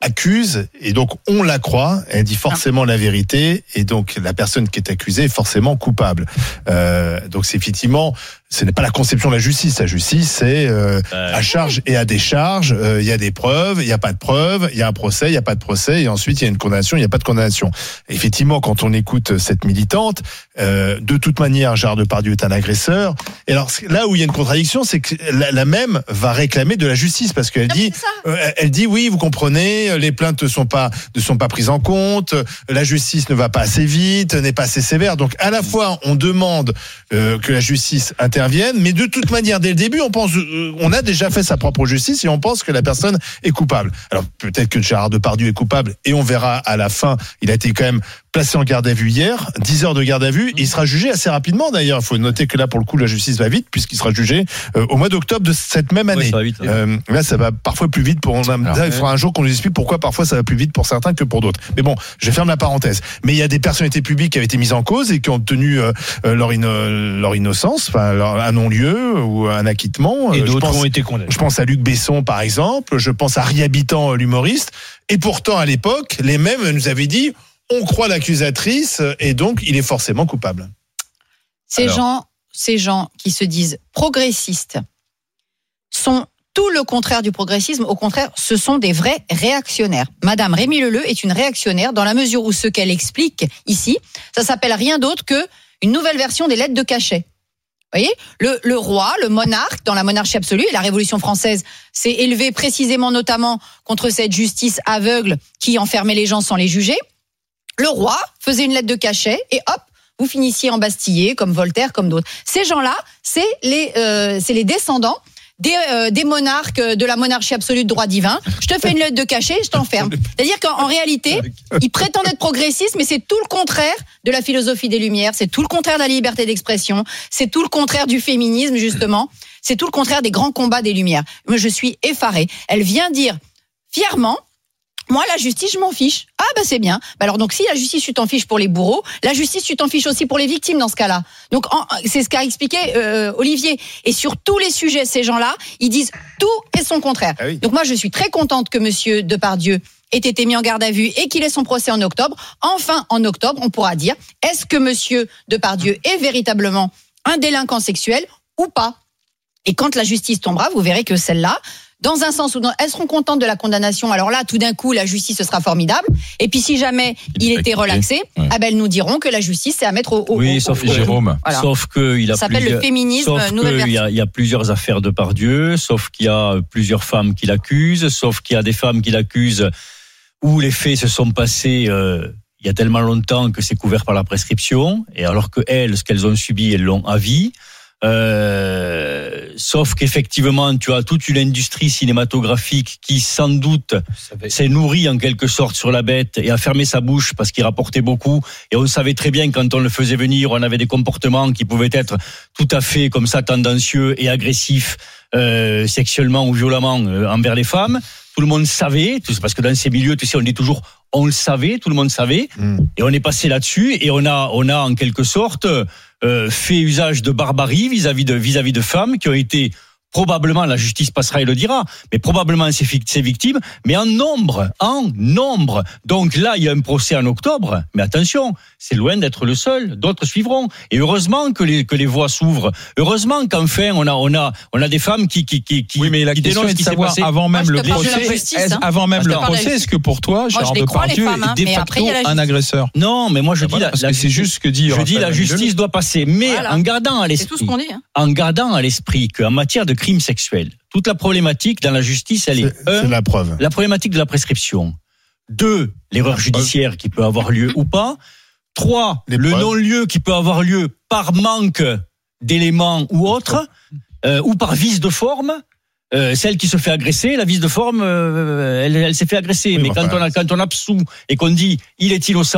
accuse et donc on la croit, elle dit forcément la vérité et donc la personne qui est accusée est forcément coupable. Euh, donc c'est effectivement, ce n'est pas la conception de la justice. La justice, c'est euh, à charge et à décharge. Il euh, y a des preuves, il n'y a pas de preuves, il y a un procès, il n'y a pas de procès, et ensuite il y a une condamnation, il n'y a pas de condamnation. Effectivement, quand on écoute cette militante, euh, de toute manière, Gérard Depardieu est un agresseur. Et alors là où il y a une contradiction, c'est que la, la même va réclamer de la justice parce qu'elle dit, euh, elle dit oui, vous comprenez, les plaintes ne sont pas ne sont pas prises en compte, la justice ne va pas assez vite, n'est pas assez sévère. Donc à la fois on demande euh, que la justice intervienne, mais de toute manière, dès le début, on pense, euh, on a déjà fait sa propre justice et on pense que la personne est coupable. Alors peut-être que Gérard Depardieu est coupable et on verra à la fin. Il a été quand même placé en garde à vue hier, dix heures de garde à vue, et il sera jugé assez rapidement d'ailleurs. Il faut noter que là, pour le coup, la justice va vite puisqu'il sera jugé euh, au mois d'octobre de cette même année. Ouais, ça va vite, ouais. euh, là, ça va parfois plus vite pour. On a, Alors, là, il faudra un jour qu'on nous explique pourquoi parfois ça va plus vite pour certains que pour d'autres. Mais bon, je ferme la parenthèse. Mais il y a des personnalités publiques qui avaient été mises en cause et qui ont obtenu euh, leur, ino- leur innocence, enfin leur, un non-lieu ou un acquittement. Et euh, d'autres pense, ont été condamnés. Je pense à Luc Besson par exemple. Je pense à Harry Habitant, l'humoriste. Et pourtant, à l'époque, les mêmes nous avaient dit. On croit l'accusatrice et donc il est forcément coupable. Ces Alors. gens, ces gens qui se disent progressistes sont tout le contraire du progressisme. Au contraire, ce sont des vrais réactionnaires. Madame Rémi Leleu est une réactionnaire dans la mesure où ce qu'elle explique ici, ça s'appelle rien d'autre que une nouvelle version des lettres de cachet. Vous voyez, le, le roi, le monarque, dans la monarchie absolue, et la Révolution française s'est élevée précisément notamment contre cette justice aveugle qui enfermait les gens sans les juger. Le roi faisait une lettre de cachet et hop, vous finissiez embastillé comme Voltaire, comme d'autres. Ces gens-là, c'est les, euh, c'est les descendants des, euh, des monarques de la monarchie absolue de droit divin. Je te fais une lettre de cachet, je t'enferme. C'est-à-dire qu'en réalité, ils prétendent être progressistes, mais c'est tout le contraire de la philosophie des Lumières, c'est tout le contraire de la liberté d'expression, c'est tout le contraire du féminisme, justement, c'est tout le contraire des grands combats des Lumières. Moi, je suis effarée. Elle vient dire fièrement, moi, la justice, je m'en fiche. Ah, bah, c'est bien. Bah, alors, donc, si la justice, tu t'en fiches pour les bourreaux, la justice, tu t'en fiches aussi pour les victimes dans ce cas-là. Donc, en, c'est ce qu'a expliqué euh, Olivier. Et sur tous les sujets, ces gens-là, ils disent tout et son contraire. Ah oui. Donc, moi, je suis très contente que monsieur Depardieu ait été mis en garde à vue et qu'il ait son procès en octobre. Enfin, en octobre, on pourra dire, est-ce que monsieur Depardieu est véritablement un délinquant sexuel ou pas? Et quand la justice tombera, vous verrez que celle-là, dans un sens ou dans, elles seront contentes de la condamnation. Alors là, tout d'un coup, la justice, ce sera formidable. Et puis, si jamais il, il était relaxé, ouais. ah ben, elles nous diront que la justice, c'est à mettre au, au oui, au, sauf au, que, Jérôme. Voilà. Sauf que il a ça s'appelle plusieurs, le féminisme sauf nouvelle version. Il y a, il y a plusieurs affaires de Depardieu, sauf qu'il y a plusieurs femmes qui l'accusent, sauf qu'il y a des femmes qui l'accusent où les faits se sont passés, euh, il y a tellement longtemps que c'est couvert par la prescription, et alors que elles, ce qu'elles ont subi, elles l'ont à vie. Euh, sauf qu'effectivement, tu as toute une industrie cinématographique qui, sans doute, s'est nourrie en quelque sorte sur la bête et a fermé sa bouche parce qu'il rapportait beaucoup. Et on savait très bien quand on le faisait venir, on avait des comportements qui pouvaient être tout à fait comme ça tendancieux et agressifs, euh, sexuellement ou violemment euh, envers les femmes. Tout le monde savait, parce que dans ces milieux, tu sais, on dit toujours, on le savait, tout le monde savait, mmh. et on est passé là-dessus, et on a, on a en quelque sorte euh, fait usage de barbarie vis-à-vis de, vis-à-vis de femmes qui ont été probablement, la justice passera et le dira, mais probablement ces, ces victimes, mais en nombre, en nombre. Donc là, il y a un procès en octobre, mais attention, c'est loin d'être le seul, d'autres suivront. Et heureusement que les, que les voies s'ouvrent. Heureusement qu'enfin, on a, on a, on a des femmes qui, qui, qui, qui oui, mais la question est de savoir, avant même le procès, justice, hein. avant même le procès, est-ce que pour toi, Gérard Depardieu est de facto un agresseur? Non, mais moi je dis, la, parce que c'est juste ce que dit. Je dis la justice doit passer, mais en gardant à l'esprit, c'est tout ce qu'on dit, hein. en gardant à l'esprit qu'en matière de crimes sexuels, toute la problématique dans la justice, elle est, c'est, un, c'est la preuve. La problématique de la prescription. Deux, l'erreur judiciaire qui peut avoir lieu ou pas. Trois, les le preuves. Non-lieu qui peut avoir lieu par manque d'éléments ou autre, euh, ou par vice de forme. Euh, celle qui se fait agresser, la vice de forme, euh, elle, elle s'est fait agresser. Oui, mais quand, enfin, on a, quand on absout et qu'on dit il est innocent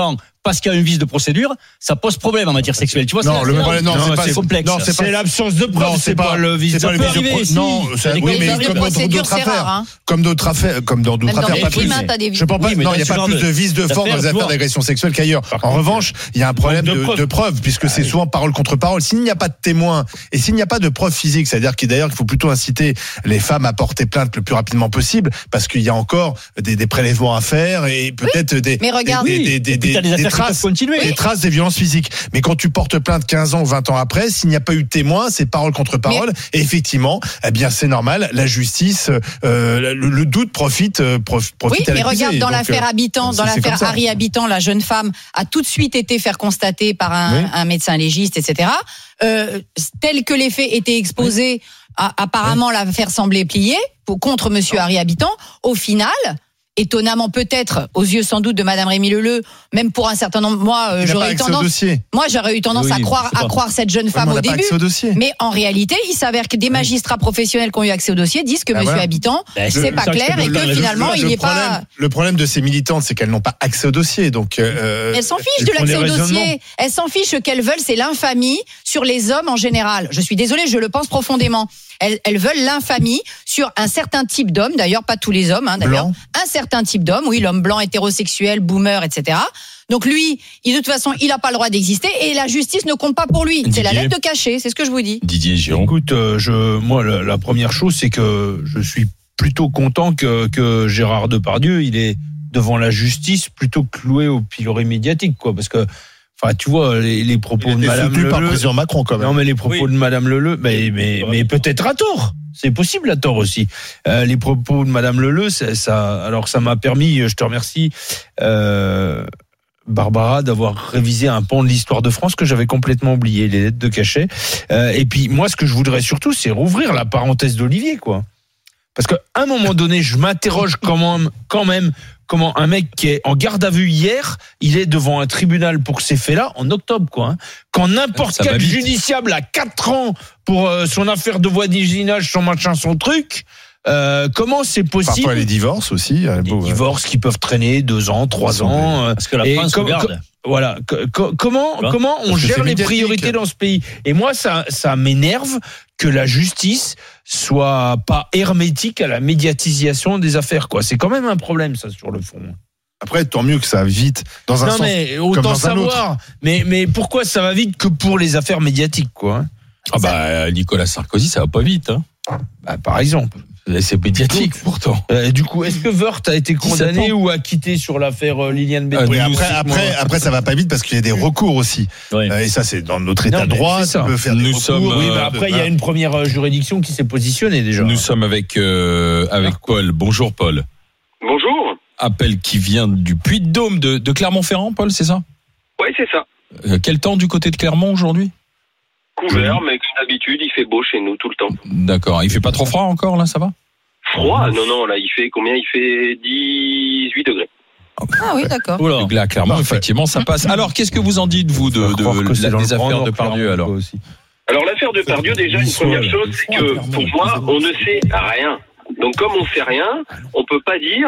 parce qu'il y a une vice de procédure, ça pose problème en matière sexuelle. Tu vois, Non, c'est, le c'est, problème, non, non, c'est pas c'est complexe. Non, c'est, C'est pas, l'absence de preuve, non, c'est pas le vice. c'est pas Ça le peut vice de arriver, pro- si. Non, Ça c'est- dépend oui, des mais vices de comme dans procédure, d'autres c'est affaires, rare, hein. comme d'autres affaires, comme dans d'autres Même dans affaires, les pas crimes, plus. hein, t'as des Je pense pas, Oui, mais non, dans il n'y a ce pas genre plus de- de vices de forme dans les d'affaires, affaires bon. d'agression sexuelle qu'ailleurs. En contre, revanche, il y a un problème manque de de, preuves. de preuves, puisque c'est souvent parole contre parole. S'il n'y a pas de témoin et s'il n'y a pas de preuves physiques, c'est-à-dire qu'il d'ailleurs, il faut plutôt inciter les femmes à porter plainte le plus rapidement possible, parce qu'il y a encore des, des prélèvements à faire et peut-être des, mais regarde, des, des, des, Et puis des, t'as des des affaires qui peuvent traces, continuer. des traces des violences physiques. Mais quand tu portes plainte quinze ans ou vingt ans après, s'il n'y a pas eu de témoin, c'est parole contre parole. Et effectivement, eh bien, c'est normal. La justice, euh, le, le doute profite, euh, prof, profite Oui, à mais l'accusé. regarde, dans Donc, l'affaire euh, Habitant, c'est- dans c'est l'affaire comme ça. Harry Habitant, la jeune femme a tout de suite été faire constater par un, Oui. un médecin légiste, et cetera. Euh, tel que les faits étaient exposés, a- apparemment l'affaire semblait pliée pour, contre Monsieur Harry Habitant. Au final, étonnamment peut-être, aux yeux sans doute de Madame Rémi Leleu, même pour un certain nombre, moi euh, Il n'a pas j'aurais eu accès au tendance, dossier. moi j'aurais eu tendance Oui, à croire, c'est à pas- croire cette jeune Ouais, femme mais on au n'a pas début. accès au dossier. Mais en réalité, il s'avère que des magistrats professionnels qui ont eu accès au dossier disent que Ah, Monsieur voilà. Habitant, Ben, c'est le- pas ça, je clair peux et le- que le- finalement le, il le n'est problème, pas. le problème de ces militantes, c'est qu'elles n'ont pas accès au dossier. Donc, euh, Elles s'en fichent elles de font l'accès des au raisonnements. dossier. Elles s'en fichent. Ce qu'elles veulent, c'est l'infamie sur les hommes en général. Je suis désolée, je le pense profondément. Elles, elles veulent l'infamie sur un certain type d'homme, d'ailleurs pas tous les hommes, hein, d'ailleurs. Blanc. Un certain type d'homme, oui, l'homme blanc, hétérosexuel, boomer, et cetera. Donc lui, il, de toute façon, il n'a pas le droit d'exister et la justice ne compte pas pour lui. C'est la Didier. lettre cachée, c'est ce que je vous dis. Didier Giron. Écoute, euh, je, moi, la, la première chose, c'est que je suis plutôt content que, que Gérard Depardieu, il est devant la justice plutôt que cloué au pilori médiatique, quoi. Parce que, enfin, tu vois, les, les propos il de est Madame soutenu par le Leleu. président Macron, quand même. Non, mais les propos Oui. de Madame Leleu, mais, mais, mais peut-être à tort. C'est possible à tort aussi. Euh, les propos de Madame Leleu, ça, ça, alors ça m'a permis, je te remercie, euh, Barbara, d'avoir révisé un pan de l'histoire de France que j'avais complètement oublié, les lettres de cachet. Euh, et puis moi, ce que je voudrais surtout, c'est rouvrir la parenthèse d'Olivier, quoi. Parce qu'à un moment donné, je m'interroge quand même, quand même, comment un mec qui est en garde à vue hier, il est devant un tribunal pour ces faits-là en octobre, quoi. Hein. Quand n'importe Ça va quel vite. justiciable a quatre ans pour euh, son affaire de voisinage, son machin, son truc, euh, comment c'est possible? Parfois, les divorces aussi. euh, Des beau, ouais. divorces qui peuvent traîner deux ans, trois Ils sont ans. euh, Parce que la et France com- regarde. com- Voilà. Co- co- comment vois, comment on parce que gère c'est les médiatique. priorités dans ce pays? Et moi, ça ça m'énerve que la justice soit pas hermétique à la médiatisation des affaires, quoi. C'est quand même un problème, ça, sur le fond. Après, tant mieux que ça va vite dans un Non, sens. mais comme autant dans un autre. savoir. Mais mais pourquoi ça va vite que pour les affaires médiatiques, quoi? Hein. Ah bah Nicolas Sarkozy, ça va pas vite. Hein. Bah, par exemple. C'est médiatique pourtant. Euh, du coup, est-ce que Woerth a été condamné ans. ou acquitté sur l'affaire euh, Liliane Ah, Béton? Oui, nous, après, c'est- après, après, ça va pas vite parce qu'il y a des recours aussi. Ouais. Euh, et ça, c'est dans notre état Non, de mais droit. c'est ça. Tu peux faire des Nous recours. sommes, Oui, mais Euh, après, il y a une première euh, juridiction qui s'est positionnée déjà. Nous sommes avec euh, avec Paul. Bonjour Paul. Bonjour. Appel qui vient du Puy-de-Dôme de, de Clermont-Ferrand, Paul, c'est ça? Oui, c'est ça. Euh, Quel temps du côté de Clermont aujourd'hui? Couvert, mais comme d'habitude, il fait beau chez nous tout le temps. D'accord. Il fait pas trop froid encore là, ça va? Froid? Non, non, là, il fait combien? Il fait dix-huit degrés. Ah oui, d'accord. Oula. Donc là, Clermont, effectivement, ça passe. Alors, qu'est-ce que vous en dites vous de, Faut croire que de, c'est la- dans des le Grand affaires Nord, de Pardieu Clermont, alors? quoi, aussi. Alors, l'affaire de Pardieu, déjà, une L'histoire, première chose, c'est que, pour moi, on ne sait rien. Donc, comme on sait rien, on peut pas dire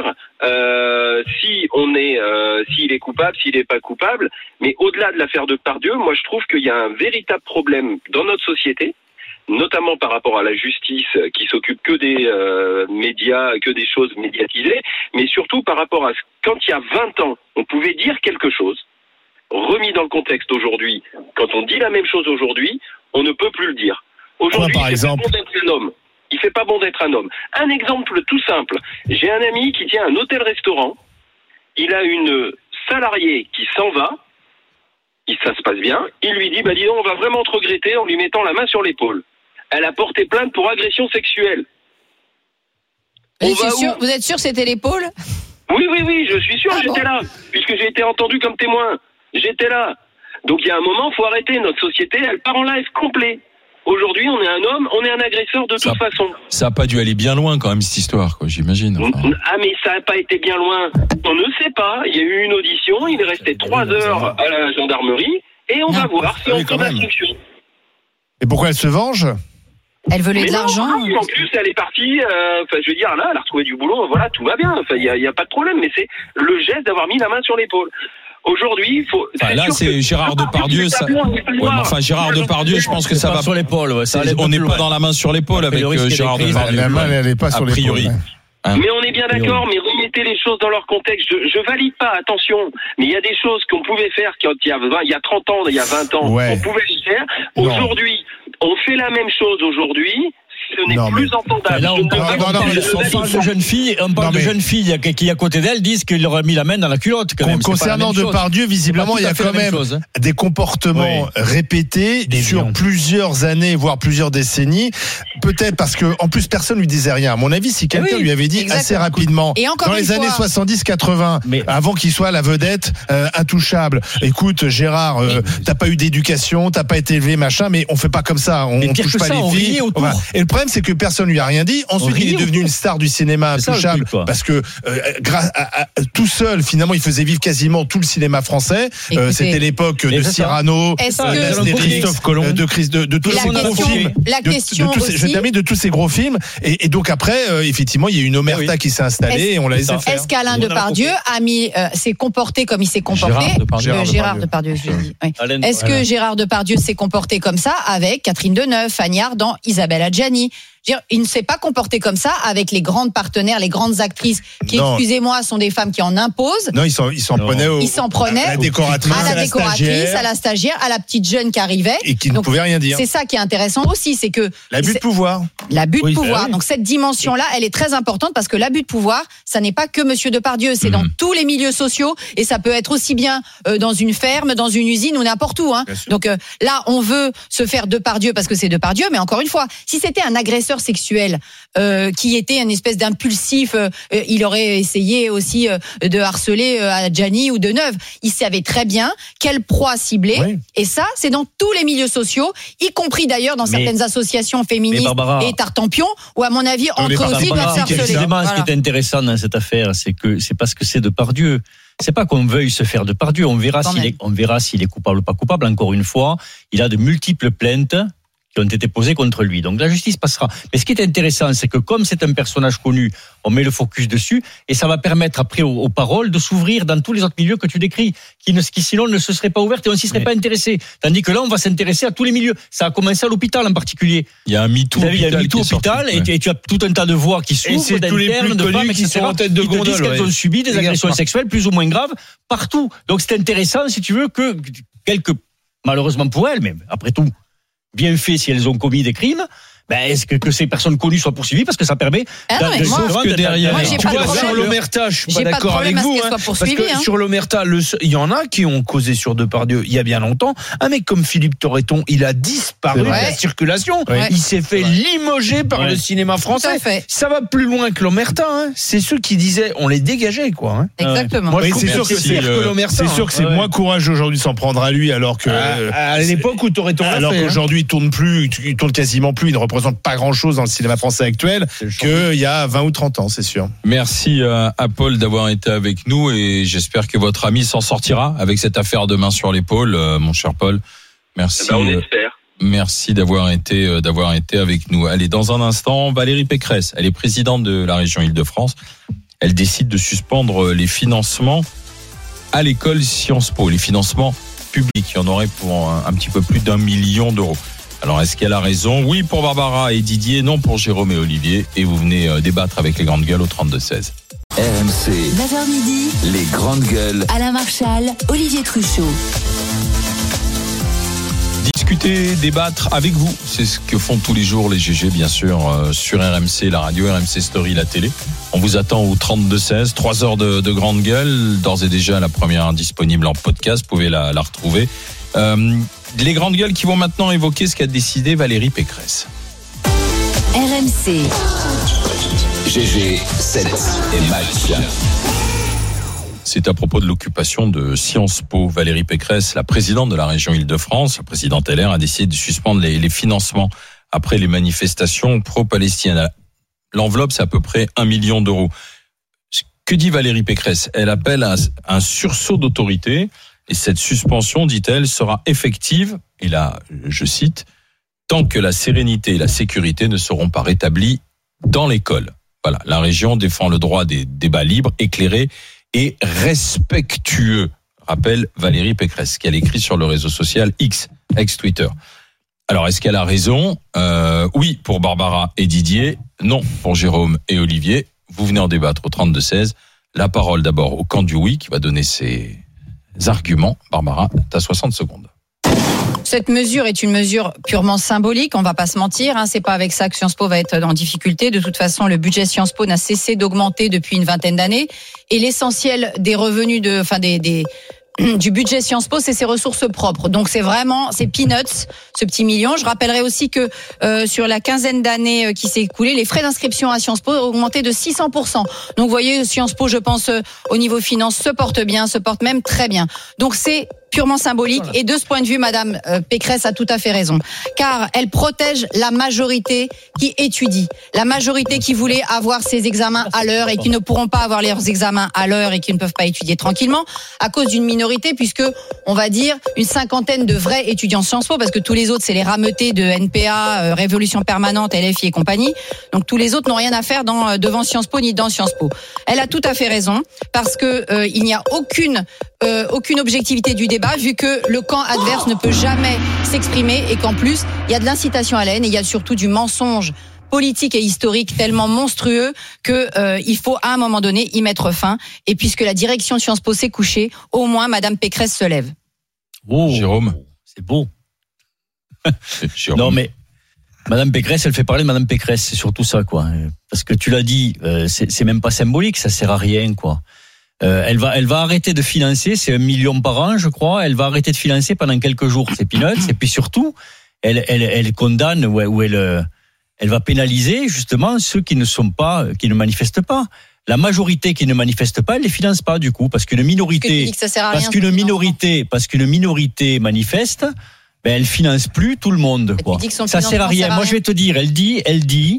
euh, si on est, euh, s'il est coupable, s'il n'est pas coupable. Mais au-delà de l'affaire de Pardieu, moi, je trouve qu'il y a un véritable problème dans notre société, notamment par rapport à la justice qui s'occupe que des euh, médias, que des choses médiatisées, mais surtout par rapport à ce, quand il y a vingt ans, on pouvait dire quelque chose, remis dans le contexte aujourd'hui, quand on dit la même chose aujourd'hui, on ne peut plus le dire. Aujourd'hui, Quoi, par il fait exemple pas bon d'être un homme. Il fait pas bon d'être un homme. Un exemple tout simple. J'ai un ami qui tient un hôtel-restaurant. Il a une salariée qui s'en va. Et ça se passe bien. Il lui dit, bah dis donc, on va vraiment te regretter en lui mettant la main sur l'épaule. Elle a porté plainte pour agression sexuelle. Vous On êtes va sûr, où vous êtes sûr que c'était l'épaule? Oui, oui, oui, je suis sûr, Ah j'étais bon là, puisque j'ai été entendu comme témoin. J'étais là. Donc il y a un moment, faut arrêter. Notre société, elle part en live complet. Aujourd'hui, on est un homme, on est un agresseur de Ça- toute façon. Ça a pas dû aller bien loin quand même cette histoire, quoi, j'imagine. Enfin. Ah, mais ça n'a pas été bien loin. On ne sait pas. Il y a eu une audition, il est resté trois heures à la gendarmerie, et on va voir si Ah on oui, quand prend même. l'instruction. Et pourquoi elle se venge? Elle voulait Mais de non, l'argent. ah oui, en plus, elle est partie, euh, enfin, je veux dire, là, elle a retrouvé du boulot, voilà, tout va bien, enfin, il n'y a, il y a pas de problème, mais c'est le geste d'avoir mis la main sur l'épaule. Aujourd'hui, il faut. Enfin, là, c'est Gérard Depardieu. Ça... Ouais, mais enfin, Gérard Depardieu, je pense que ça va sur l'épaule. Ouais, ça on n'est pas dans la main sur l'épaule avec euh, Gérard Depardieu. La main, elle n'est pas sur l'épaule. A priori. Hein. Mais on est bien d'accord, mais remettez les choses dans leur contexte. Je, je valide pas, attention, mais il y a des choses qu'on pouvait faire quand il y a vingt, il y a trente ans, il y a vingt ans, ouais. on pouvait les faire. Aujourd'hui, on fait la même chose aujourd'hui. Ce n'est non, plus entendable. Là, on parle, non, non, non, on parle de jeunes filles, on parle non, de jeunes filles qui, à côté d'elles, disent qu'ils leur ont mis la main dans la culotte. Quand même. Concernant Depardieu, visiblement, il y a quand même chose, hein. des comportements oui. répétés des sur viandes. plusieurs années, voire plusieurs décennies. Peut-être parce que, en plus, personne lui disait rien. À mon avis, si quelqu'un oui, lui avait dit exactement. assez rapidement, dans les années soixante-dix quatre-vingts, mais... avant qu'il soit la vedette euh, intouchable. Écoute, Gérard, euh, mais... t'as pas eu d'éducation, t'as pas été élevé, machin, mais on fait pas comme ça. On, on touche pas ça, les filles. Et le problème, c'est que personne lui a rien dit. Ensuite, il est devenu une star du cinéma intouchable parce que euh, grâce à, à, tout seul, finalement, il faisait vivre quasiment tout le cinéma français. Euh, c'était l'époque de Cyrano, Christophe Colomb, de Chris, de, de tous ces gros films. La question aussi. Je termine de tous ces gros films. Et, et donc après, euh, effectivement, il y a eu une omerta oui. qui s'est installée et on l'a laissé faire. Est-ce qu'Alain Depardieu a mis, euh, s'est comporté comme il s'est comporté? Gérard Depardieu. Gérard Depardieu, je l'ai dit. Est-ce que Gérard Depardieu s'est comporté comme ça avec Catherine Deneuve, Fanny Ardant, Isabelle Adjani? Il ne s'est pas comporté comme ça avec les grandes partenaires, les grandes actrices qui, non. excusez-moi, sont des femmes qui en imposent. Non, ils s'en, ils s'en prenaient au, ils s'en prenaient à la décoratrice, à la, décoratrice, à la stagiaire, à la petite jeune qui arrivait. Et qui ne Donc, pouvait rien dire. C'est ça qui est intéressant aussi, c'est que. L'abus de pouvoir. L'abus oui, de pouvoir. oui. Donc cette dimension-là, elle est très importante parce que l'abus de pouvoir, ça n'est pas que Monsieur Depardieu, c'est mmh. dans tous les milieux sociaux et ça peut être aussi bien euh, dans une ferme, dans une usine ou n'importe où. Hein. Donc euh, là, on veut se faire Depardieu parce que c'est Depardieu, mais encore une fois, si c'était un agresseur sexuel, Euh, qui était une espèce d'impulsif, euh, il aurait essayé aussi euh, de harceler euh, Adjani ou Deneuve. Il savait très bien quelle proie cibler. Oui. Et ça, c'est dans tous les milieux sociaux, y compris d'ailleurs dans mais, certaines associations féministes Barbara, et Tartampion, où à mon avis, entre eux aussi, doivent harceler. Voilà. Ce qui est intéressant dans cette affaire, c'est que c'est parce que c'est Depardieu. C'est pas qu'on veuille se faire Depardieu. On verra s'il est, on verra s'il est coupable ou pas coupable. Encore une fois, il a de multiples plaintes qui ont été posées contre lui. Donc la justice passera. Mais ce qui est intéressant, c'est que comme c'est un personnage connu, on met le focus dessus et ça va permettre après aux, aux paroles de s'ouvrir dans tous les autres milieux que tu décris, qui, ne, qui sinon ne se seraient pas ouvertes et on ne s'y serait Mais... pas intéressé. Tandis que là, on va s'intéresser à tous les milieux. Ça a commencé à l'hôpital en particulier. Il y a un MeToo hôpital. Il y a un MeToo hôpital et, ouais. et tu as tout un tas de voix qui s'ouvrent, et c'est tous les plus de femmes qui sont en tête de gondole. Qui te disent ouais. qu'elles ont subi des agressions sexuelles plus ou moins graves partout. Donc c'est intéressant, si tu veux, que quelques, malheureusement pour elles, mais après tout, bien fait si elles ont commis des crimes. Ben, est-ce que, que ces personnes connues soient poursuivies parce que ça permet ah non, de, moi, sauf que derrière moi, j'ai tu pas vois, de sur l'omerta je suis j'ai pas d'accord pas avec vous hein, parce que hein. sur l'omerta le, il y en a qui ont causé sur Depardieu il y a bien longtemps. Un mec comme Philippe Torreton, il a disparu de la circulation, ouais. il s'est fait limoger par ouais. le cinéma français. Ça va plus loin que l'omerta hein. C'est ceux qui disaient on les dégageait quoi hein. Exactement. Moi, oui, c'est sûr que c'est euh, c'est sûr que c'est ouais. moins courageux aujourd'hui de s'en prendre à lui alors que à, à l'époque où Torreton alors fait, qu'aujourd'hui hein. il tourne plus, il tourne quasiment plus, il ne représente pas grand-chose dans le cinéma français actuel qu'il y a vingt ou trente ans, c'est sûr. Merci à, à Paul d'avoir été avec nous et j'espère que votre ami s'en sortira avec cette affaire de main sur l'épaule, euh, mon cher Paul. Merci. Eh ben, on espère. Merci d'avoir été euh, d'avoir été avec nous. Allez, dans un instant, Valérie Pécresse, elle est présidente de la région Île-de-France. Elle décide de suspendre les financements à l'école Sciences Po, les financements publics. Il y en aurait pour un, un petit peu plus d'un million d'euros. Alors, est-ce qu'elle a raison? Oui pour Barbara et Didier, non pour Jérôme et Olivier. Et vous venez euh, débattre avec les grandes gueules au trente-deux seize. R M C. neuf heures midi. Les grandes gueules. Alain Marchal, Olivier Truchot. Discuter, débattre avec vous, c'est ce que font tous les jours les G G, bien sûr, euh, sur R M C, la radio, R M C Story, la télé. On vous attend au trente-deux seize, trois heures de, de grande gueule. D'ores et déjà, la première disponible en podcast, vous pouvez la, la retrouver. Euh, les grandes gueules qui vont maintenant évoquer ce qu'a décidé Valérie Pécresse. R M C. G G, sept et match. C'est à propos de l'occupation de Sciences Po. Valérie Pécresse, la présidente de la région Île-de-France, la présidente L R, a décidé de suspendre les, les financements après les manifestations pro-palestiniennes. L'enveloppe, c'est à peu près un million d'euros. Que dit Valérie Pécresse? Elle appelle à un sursaut d'autorité et cette suspension, dit-elle, sera effective, et là, je cite, tant que la sérénité et la sécurité ne seront pas rétablies dans l'école. Voilà, la région défend le droit des débats libres, éclairés et respectueux. rappelle Valérie Pécresse, qu'elle écrit sur le réseau social X, ex-Twitter. Alors, est-ce qu'elle a raison ? euh, Oui, pour Barbara et Didier. Non, pour Jérôme et Olivier. Vous venez en débattre au trente-deux seize. La parole d'abord au camp du oui, qui va donner ses arguments. Barbara, t'as soixante secondes. Cette mesure est une mesure purement symbolique, on va pas se mentir, hein, c'est pas avec ça que Sciences Po va être en difficulté. De toute façon, le budget Sciences Po n'a cessé d'augmenter depuis une vingtaine d'années et l'essentiel des revenus de enfin des des du budget Sciences Po, c'est ses ressources propres. Donc c'est vraiment, c'est peanuts, ce petit million. Je rappellerai aussi que euh, sur la quinzaine d'années qui s'est écoulée, les frais d'inscription à Sciences Po ont augmenté de six cents pour cent. Donc vous voyez, Sciences Po, je pense, euh, au niveau finance, se porte bien, se porte même très bien. Donc c'est purement symbolique. Et de ce point de vue, Madame Pécresse a tout à fait raison. Car elle protège la majorité qui étudie. La majorité qui voulait avoir ses examens à l'heure et qui ne pourront pas avoir leurs examens à l'heure et qui ne peuvent pas étudier tranquillement à cause d'une minorité, puisque, on va dire, une cinquantaine de vrais étudiants Sciences Po, parce que tous les autres, c'est les rameutés de N P A, euh, Révolution Permanente, L F I et compagnie. Donc tous les autres n'ont rien à faire dans, devant Sciences Po ni dans Sciences Po. Elle a tout à fait raison, parce que euh, il n'y a aucune Euh, aucune objectivité du débat, vu que le camp adverse ne peut jamais s'exprimer et qu'en plus, il y a de l'incitation à la haine et il y a surtout du mensonge politique et historique tellement monstrueux que euh, il faut à un moment donné y mettre fin. Et puisque la direction de Sciences Po s'est couchée, au moins Madame Pécresse se lève. Oh, Jérôme, c'est beau. Jérôme. Non mais Madame Pécresse, elle fait parler de Madame Pécresse, c'est surtout ça, quoi. Parce que tu l'as dit, euh, c'est, c'est même pas symbolique, ça sert à rien, quoi. Euh, elle va, elle va arrêter de financer, c'est un million par an, je crois. Elle va arrêter de financer pendant quelques jours ces peanuts. Et puis surtout, elle, elle, elle condamne ou elle, elle, elle va pénaliser justement ceux qui ne sont pas, qui ne manifestent pas. La majorité qui ne manifeste pas, elle les finance pas du coup, parce qu'une minorité, que que parce qu'une minorité, parce qu'une minorité manifeste, ben elle finance plus tout le monde, quoi. Ça sert à rien. Moi, je vais te dire, elle dit, elle dit.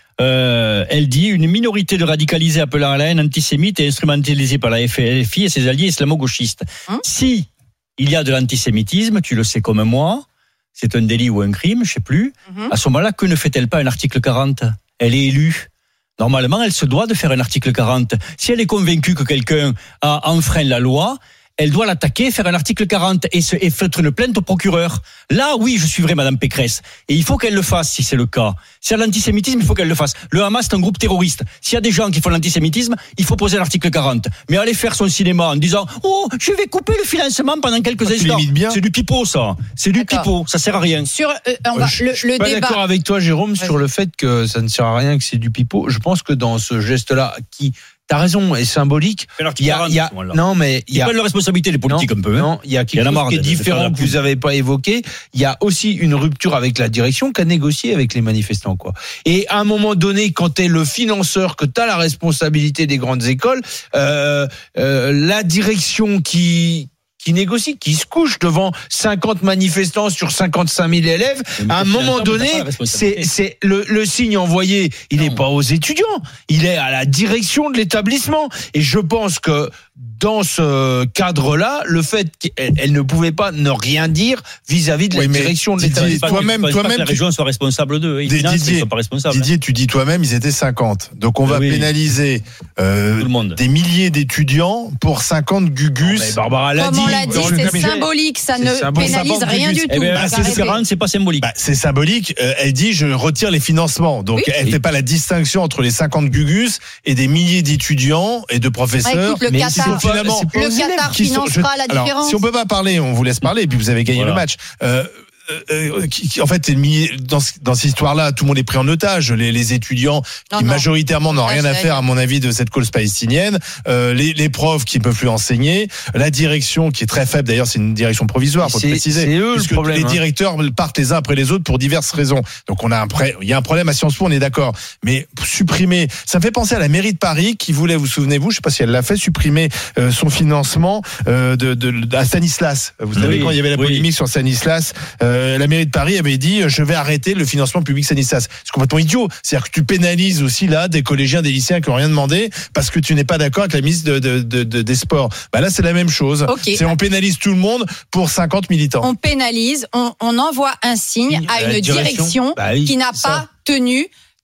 Euh, elle dit une minorité de radicalisés appelant à la haine antisémite et instrumentalisée par la F L F I et ses alliés islamo-gauchistes. Hein? Si il y a de l'antisémitisme, tu le sais comme moi, c'est un délit ou un crime, je sais plus. Mm-hmm. À ce moment-là, que ne fait-elle pas un article quarante ? Elle est élue. Normalement, elle se doit de faire un article quarante. Si elle est convaincue que quelqu'un a enfreint la loi, elle doit l'attaquer, faire un article quarante et, se, et faire une plainte au procureur. Là, oui, je suivrai Madame Pécresse. Et il faut qu'elle le fasse, si c'est le cas. Si elle a l'antisémitisme, il faut qu'elle le fasse. Le Hamas, c'est un groupe terroriste. S'il y a des gens qui font l'antisémitisme, il faut poser l'article quarante. Mais aller faire son cinéma en disant « Oh, je vais couper le financement pendant quelques ah, instants », c'est du pipeau, ça. C'est du D'accord. pipeau, ça sert à rien. Sur, euh, on va, je, le, je suis le pas débat... d'accord avec toi, Jérôme, Vas-y. sur le fait que ça ne sert à rien, que c'est du pipeau. Je pense que dans ce geste-là, qui... T'as raison, est symbolique. Il y a, il y a, non, mais il y a pas de responsabilité les politiques non, un peu. Hein. Non, il y a quelque il y chose qui est différent que vous avez pas évoqué. Il y a aussi une rupture avec la direction qu'a négocié avec les manifestants, quoi. Et à un moment donné, quand t'es le financeur, que t'as la responsabilité des grandes écoles, euh, euh, la direction qui qui négocie, qui se couche devant cinquante manifestants sur cinquante-cinq mille élèves, à un moment donné, c'est, c'est le, le signe envoyé, il n'est pas aux étudiants, il est à la direction de l'établissement. Et je pense que dans ce cadre-là, le fait qu'elle elle ne pouvait pas ne rien dire vis-à-vis de oui, la direction de l'établissement. Toi-même, toi-même, toi-même, que la région soit responsable d'eux. Ils financent, Didier, ils sont pas responsables. Didier, tu dis toi-même, ils étaient cinquante. Donc on va oui, pénaliser euh, des milliers d'étudiants pour cinquante gugus. Oh, Barbara l'a Comme dit. on l'a dit, c'est symbolique, ça ne symbolique. pénalise rien du tout. Eh ben, bah, c'est différent, c'est pas symbolique. Bah, c'est symbolique. Euh, elle dit, je retire les financements. Donc oui. elle oui. fait pas la distinction entre les cinquante gugus et des milliers d'étudiants et de professeurs. Ah, écoute, le mais Qatar, finalement, le Qatar financera la différence. Alors, si on peut pas parler, on vous laisse parler, et puis vous avez gagné voilà. le match. Euh, Euh, qui, qui, en fait, dans, dans cette histoire-là, tout le monde est pris en otage. Les, les étudiants qui non, majoritairement n'ont rien à faire, à mon avis, de cette cause palestinienne. Euh, les, les profs qui ne peuvent plus enseigner. La direction qui est très faible. D'ailleurs, c'est une direction provisoire, faut le préciser. C'est eux le problème. Les hein. directeurs partent les uns après les autres pour diverses raisons. Donc, on a un pré... il y a un problème à Sciences Po, on est d'accord. Mais supprimer, ça me fait penser à la mairie de Paris qui voulait, vous souvenez-vous, je sais pas si elle l'a fait, supprimer euh, son financement euh, de, de, de à Stanislas. Vous savez oui, quand il y avait la polémique oui. sur Stanislas, euh, la mairie de Paris avait dit je vais arrêter le financement public Stanislas. C'est complètement idiot. C'est-à-dire que tu pénalises aussi là des collégiens, des lycéens qui n'ont rien demandé parce que tu n'es pas d'accord avec la ministre de, de, de, de, des Sports. Bah là c'est la même chose. Okay. C'est on pénalise tout le monde pour cinquante militants. On pénalise, on, on envoie un signe à une direction, direction bah oui, qui n'a pas tenu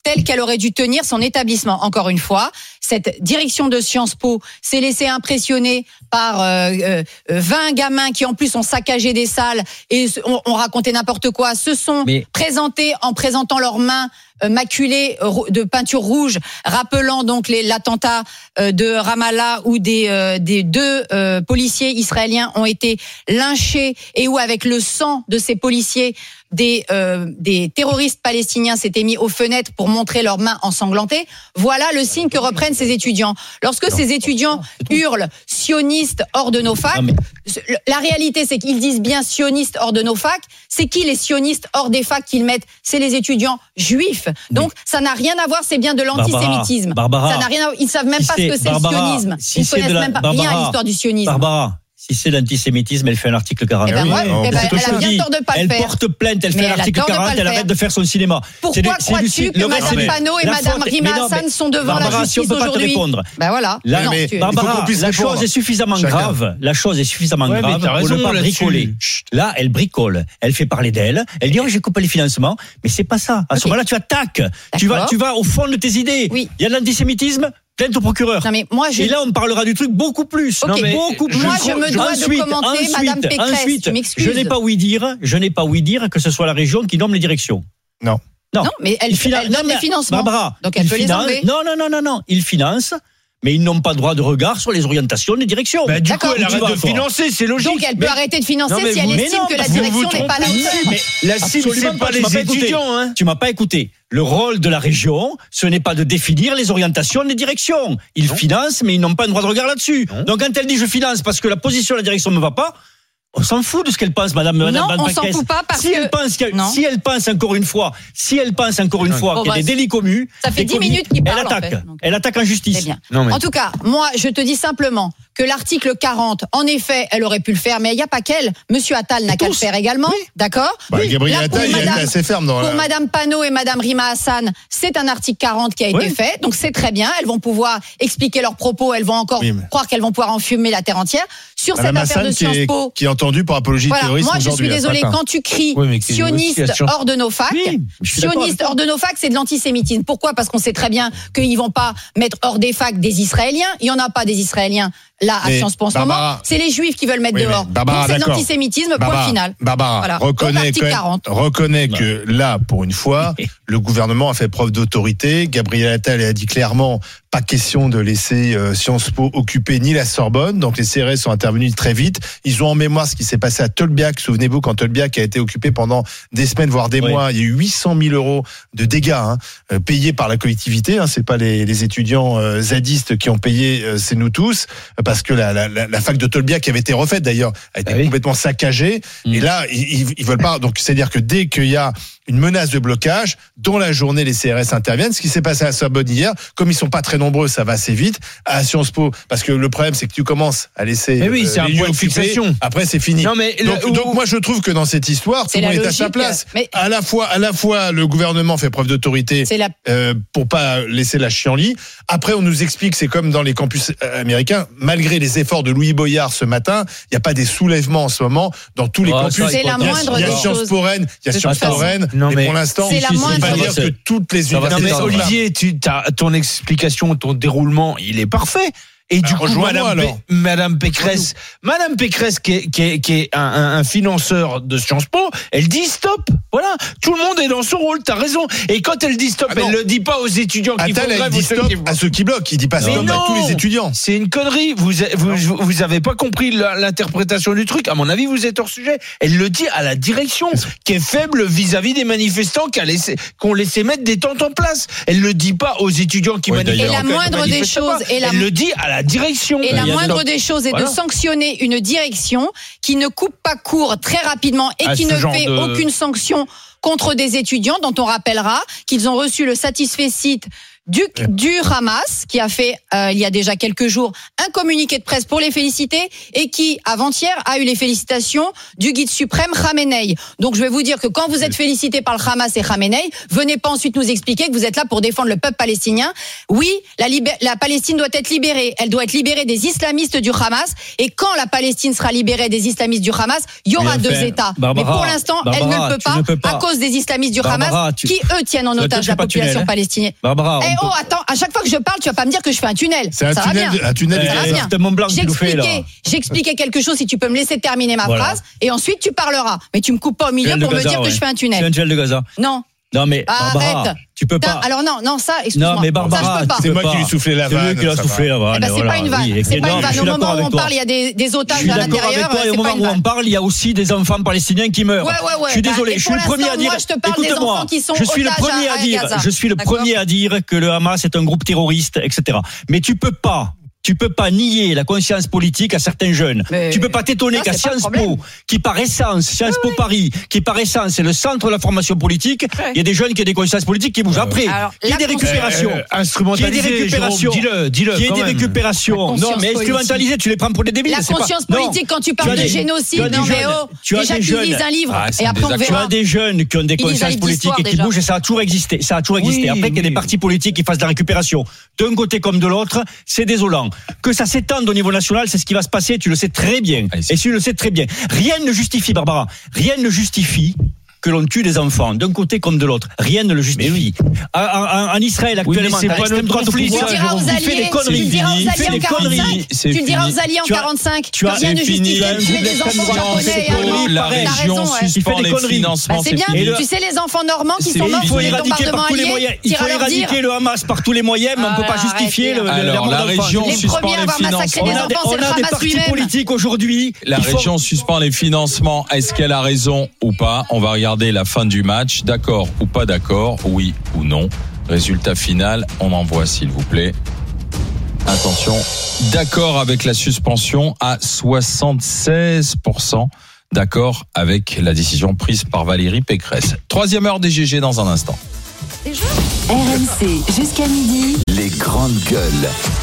telle qu'elle aurait dû tenir son établissement. Encore une fois, cette direction de Sciences Po s'est laissée impressionner par euh, euh, vingt gamins qui en plus ont saccagé des salles et ont, ont raconté n'importe quoi, se sont Mais... présentés en présentant leurs mains euh, maculées de peinture rouge, rappelant donc les, l'attentat euh, de Ramallah où des, euh, des deux euh, policiers israéliens ont été lynchés et où avec le sang de ces policiers Des, euh, des terroristes palestiniens s'étaient mis aux fenêtres pour montrer leurs mains ensanglantées. Voilà le signe que reprennent ces étudiants. Lorsque non, ces étudiants hurlent sionistes hors de nos facs, mais... la réalité c'est qu'ils disent bien sionistes hors de nos facs. C'est qui les sionistes hors des facs qu'ils mettent? C'est les étudiants juifs. Donc mais... ça n'a rien à voir, c'est bien de l'antisémitisme. Barbara, ça n'a rien à voir. Ils savent même si pas ce que c'est Barbara, le sionisme. Si Ils connaissent la... même pas Barbara, rien à l'histoire du sionisme. Barbara. Si c'est l'antisémitisme, elle fait un article quarante. Eh ben moi, oui, eh ben, elle a bien tort de pas elle le faire. Elle porte plainte, elle mais fait un l'article quarante, elle arrête de faire son cinéma. Pourquoi du, crois-tu que Mme Panot et Mme Rima Hassan sont devant Barbara, la justice si aujourd'hui? Ben voilà. La, non, mais, tu... Barbara, la chose est suffisamment Chacun. grave. La chose est suffisamment ouais, grave pour ne pas bricoler. Là, elle bricole. Elle fait parler d'elle. Elle dit, oh, j'ai coupé les financements. Mais c'est pas ça. À ce okay. moment-là, tu attaques. Tu vas, tu vas au fond de tes idées. Oui. Il y a de l'antisémitisme. Plainte au procureur. Non mais moi, je... Et là, on parlera du truc beaucoup plus. Okay. Non mais beaucoup plus. Moi, je me dois ensuite, de commenter ensuite, Madame Pécresse. Ensuite, tu m'excuses. je n'ai pas ouï dire, je n'ai pas ouï dire que ce soit la région qui nomme les directions. Non. Non, non mais elle, finan... elle donne les financements. Barbara, donc elle peut finance... les enlever. Non, non, non, non, non. Ils financent. Mais ils n'ont pas droit de regard sur les orientations des directions. Bah, du D'accord. coup, elle arrête de financer, c'est logique. Donc elle peut mais... arrêter de financer non, si elle vous... estime non, que la direction n'est pas là. Mais la cible, c'est pas les étudiants. Hein. Tu m'as pas écouté. Le rôle de la région, ce n'est pas de définir les orientations des directions. Ils non. financent, mais ils n'ont pas le droit de regard là-dessus. Non. Donc quand elle dit je finance parce que la position de la direction ne me va pas, on s'en fout de ce qu'elle pense, Madame. Non, Madame on s'en fout pas parce si que elle pense, si elle pense encore une fois, si elle pense encore une fois bon, qu'il y a bah, des délits commis, ça fait dix minutes qu'il parle. Elle attaque. En fait, donc. Elle attaque en justice. C'est bien. Non, mais... En tout cas, moi, je te dis simplement que l'article quarante, en effet, elle aurait pu le faire, mais il n'y a pas qu'elle. Monsieur Attal n'a qu'à le faire également, oui. d'accord bah, oui. Gabriel Attal, il est assez ferme. Dans pour la... Madame Panot et Madame Rima Hassan, c'est un article quarante qui a été oui. fait, donc c'est très bien. Elles vont pouvoir expliquer leurs propos, elles vont encore oui, mais... croire qu'elles vont pouvoir enfumer la terre entière. Sur Madame cette affaire Hassan de Sciences est, Po, qui est entendue pour apologie voilà, terroriste moi je suis désolée, quand tu cries oui, sioniste hors de nos facs, oui, sioniste hors de nos facs, c'est de l'antisémitisme. Pourquoi? Parce qu'on sait très bien qu'ils vont pas mettre hors des facs des Israéliens. Il y en a pas des Israéliens là à Sciences Po en ce moment. C'est les Juifs qui veulent mettre oui, dehors. Barbara, donc c'est de l'antisémitisme. Barbara, point final. Barbara, voilà. reconnaît, reconnaît que là, pour une fois, le gouvernement a fait preuve d'autorité. Gabriel Attal a dit clairement, pas question de laisser euh, Sciences Po occuper ni la Sorbonne. Donc les C R S sont intervenus très vite. Ils ont en mémoire ce qui s'est passé à Tolbiac. Souvenez-vous, quand Tolbiac a été occupé pendant des semaines, voire des oui. mois, il y a eu huit cent mille euros de dégâts hein, euh, payés par la collectivité. Hein, c'est pas les, les étudiants euh, zadistes qui ont payé, euh, c'est nous tous, parce que la, la, la, la fac de Tolbiac qui avait été refaite d'ailleurs a été ah oui. complètement saccagée. Mmh. Et là, ils, ils veulent pas. Donc c'est-à-dire que dès qu'il y a une menace de blocage, dans la journée, les C R S interviennent. Ce qui s'est passé à Sorbonne hier, comme ils sont pas très nombreux, ça va assez vite. À Sciences Po, parce que le problème, c'est que tu commences à laisser. Mais oui, euh, c'est un point de fixation. Après, c'est fini. Non, mais donc, le, donc, moi, je trouve que dans cette histoire, tout le monde est à sa place. Mais... À la fois, à la fois, le gouvernement fait preuve d'autorité la... euh, pour pas laisser la chienlit. Après, on nous explique, c'est comme dans les campus américains, malgré les efforts de Louis Boyard ce matin, il n'y a pas des soulèvements en ce moment dans tous les oh, campus. C'est la moindre il y a, il y a Sciences Po Rennes, il y a Sciences Po Rennes, mais pour l'instant, c'est la moindre pas dire que toutes les universités. Non mais Olivier, tu, t'as, ton explication, ton déroulement, il est parfait. Et du alors, coup, Madame, P- Madame Pécresse, Madame Pécresse, qui est, qui est, qui est un, un, un financeur de Sciences Po, elle dit stop. Voilà, tout le monde est dans son rôle. T'as raison. Et quand elle dit stop, ah elle le dit pas aux étudiants qui Attal, font grève. Elle dit stop qui... à ceux qui bloquent. Il dit pas stop à tous les étudiants. C'est une connerie. Vous, vous, vous avez pas compris l'interprétation du truc. À mon avis, vous êtes hors sujet. Elle le dit à la direction, qui est faible vis-à-vis des manifestants, qui a laissé, qu'on laissé mettre des tentes en place. Elle le dit pas aux étudiants qui ouais, manifestent. Et la moindre des choses, et la... elle le dit à la direction. Et la moindre des choses est voilà. de sanctionner une direction qui ne coupe pas court très rapidement et à qui ne fait de... aucune sanction contre des étudiants dont on rappellera qu'ils ont reçu le satisfecit du, du Hamas, qui a fait, euh, il y a déjà quelques jours, un communiqué de presse pour les féliciter et qui, avant-hier, a eu les félicitations du guide suprême Khamenei. Donc, je vais vous dire que quand vous êtes félicité par le Hamas et Khamenei, venez pas ensuite nous expliquer que vous êtes là pour défendre le peuple palestinien. Oui, la, libé- la Palestine doit être libérée. Elle doit être libérée des islamistes du Hamas. Et quand la Palestine sera libérée des islamistes du Hamas, il y aura Bien deux fait. États. Barbara, Mais pour l'instant, Barbara, elle ne le peut pas, ne peux pas à cause des islamistes du Barbara, Hamas tu- qui, eux, tiennent en tu- otage tu la fais pas population tunnel, hein. palestinienne. Barbara, Eh on oh, peut- attends, à chaque fois que je parle, tu vas pas me dire que je fais un tunnel. C'est un ça tunnel, va bien. un tunnel Ça va de- bien. c'est Mont Blanc que tu nous fais, là. J'expliquais, j'expliquais quelque chose, si tu peux me laisser terminer ma Voilà. phrase, et ensuite tu parleras. Mais tu me coupes pas au milieu Tunnel de pour me Gaza, dire ouais. que je fais un C'est tunnel. un tunnel de Gaza. Non. Non, mais Barbara, Arrête. tu peux Putain, pas. alors non, non, ça, excuse-moi. Non, mais ça, Barbara, je peux pas. tu C'est peux moi pas. qui lui ai soufflé la C'est lui vanne, qui l'a ça soufflé va. la vanne. Eh ben, c'est voilà. pas une vanne. Oui, C'est pas non, une je vanne. suis Au d'accord moment où avec on toi. parle, il y a des, des Je otages suis à d'accord avec l'intérieur. toi, et au C'est pas moment une où on vanne. parle, il y a aussi des enfants palestiniens qui meurent. Ouais, ouais, ouais. Je suis Bah, désolé, et je suis pour le premier à l'instant, dire. moi, je te parle des Écoute-moi, enfants qui sont je suis le otages premier à- à à dire, Gaza. je suis le D'accord. premier à dire que le Hamas est un groupe terroriste, et cetera. Mais tu peux pas. Tu peux pas nier la conscience politique à certains jeunes. Mais tu peux pas t'étonner ça, qu'à c'est pas le Sciences problème. Po, qui par essence, Sciences Po Paris, qui par essence c'est le centre de la formation politique, il y a des jeunes qui ont des consciences politiques qui bougent après. Alors, Il y a la des récupérations. Euh, euh, instrumentalisé, Qu'il y ait des récupérations. Jérôme, dis-le, dis-le, Qu'il y ait quand des même. récupérations. La Non, conscience mais instrumentalisé, tu les prends pour des débiles. La c'est pas- conscience Non. politique, quand tu Tu parles as de des- génocide, tu as des non mais jeunes- oh, tu as déjà des qu'ils jeunes- lisent un livre, Ah, c'est et un après on désaccord. Tu verra. as des jeunes qui ont des Ils lisent un consciences livre politiques d'histoire, et qui déjà. bougent et ça a toujours existé. Ça a toujours existé. Oui, Après qu'il y ait oui. des partis politiques qui fassent de la récupération d'un côté comme de l'autre, c'est désolant. Que ça s'étende au niveau national, c'est ce qui va se passer, tu le sais très bien. Allez, c'est- Et tu le sais très bien. Rien ne justifie, Barbara, rien ne justifie que l'on tue des enfants, d'un côté comme de l'autre. Rien ne le justifie. En, en- en Israël, Oui, mais actuellement, c'est t'as pas l'extrême notre droite au conflit, pouvoir, Tu diras aux Jérôme. Il fait alliés, des conneries. tu diras aux Il fait alliés en des conneries. quarante-cinq, c'est tu diras fini. aux alliés en Tu as- quarante-cinq, tu as- rien ne c'est justifie fini. de tuer des enfants japonais et allemands. La T'as région raison, ouais. suspend Il fait des les conneries. financements. Bah, c'est bien, fini. tu sais les enfants normands qui C'est sont fini. morts Il sous faut les éradiquer bombardements par tous les alliés, moyens. Il t'iras faut leur dire. éradiquer le Hamas par tous les moyens, mais on ne peut Ah, pas justifier le, arrêtez. le, Alors, mort la d'enfants. région Les suspend premiers à les avoir massacré financements. des On a des, enfants, c'est on le a des Hamas partis lui-même. politiques aujourd'hui. La qui font- région suspend les financements. Est-ce qu'elle a raison ou pas? On va regarder la fin du match. D'accord ou pas d'accord? Oui ou non? Résultat final, on envoie s'il vous plaît. Attention, d'accord avec la suspension à soixante-seize pour cent. D'accord avec la décision prise par Valérie Pécresse. Troisième heure des G G dans un instant. R M C jusqu'à midi. Les grandes gueules.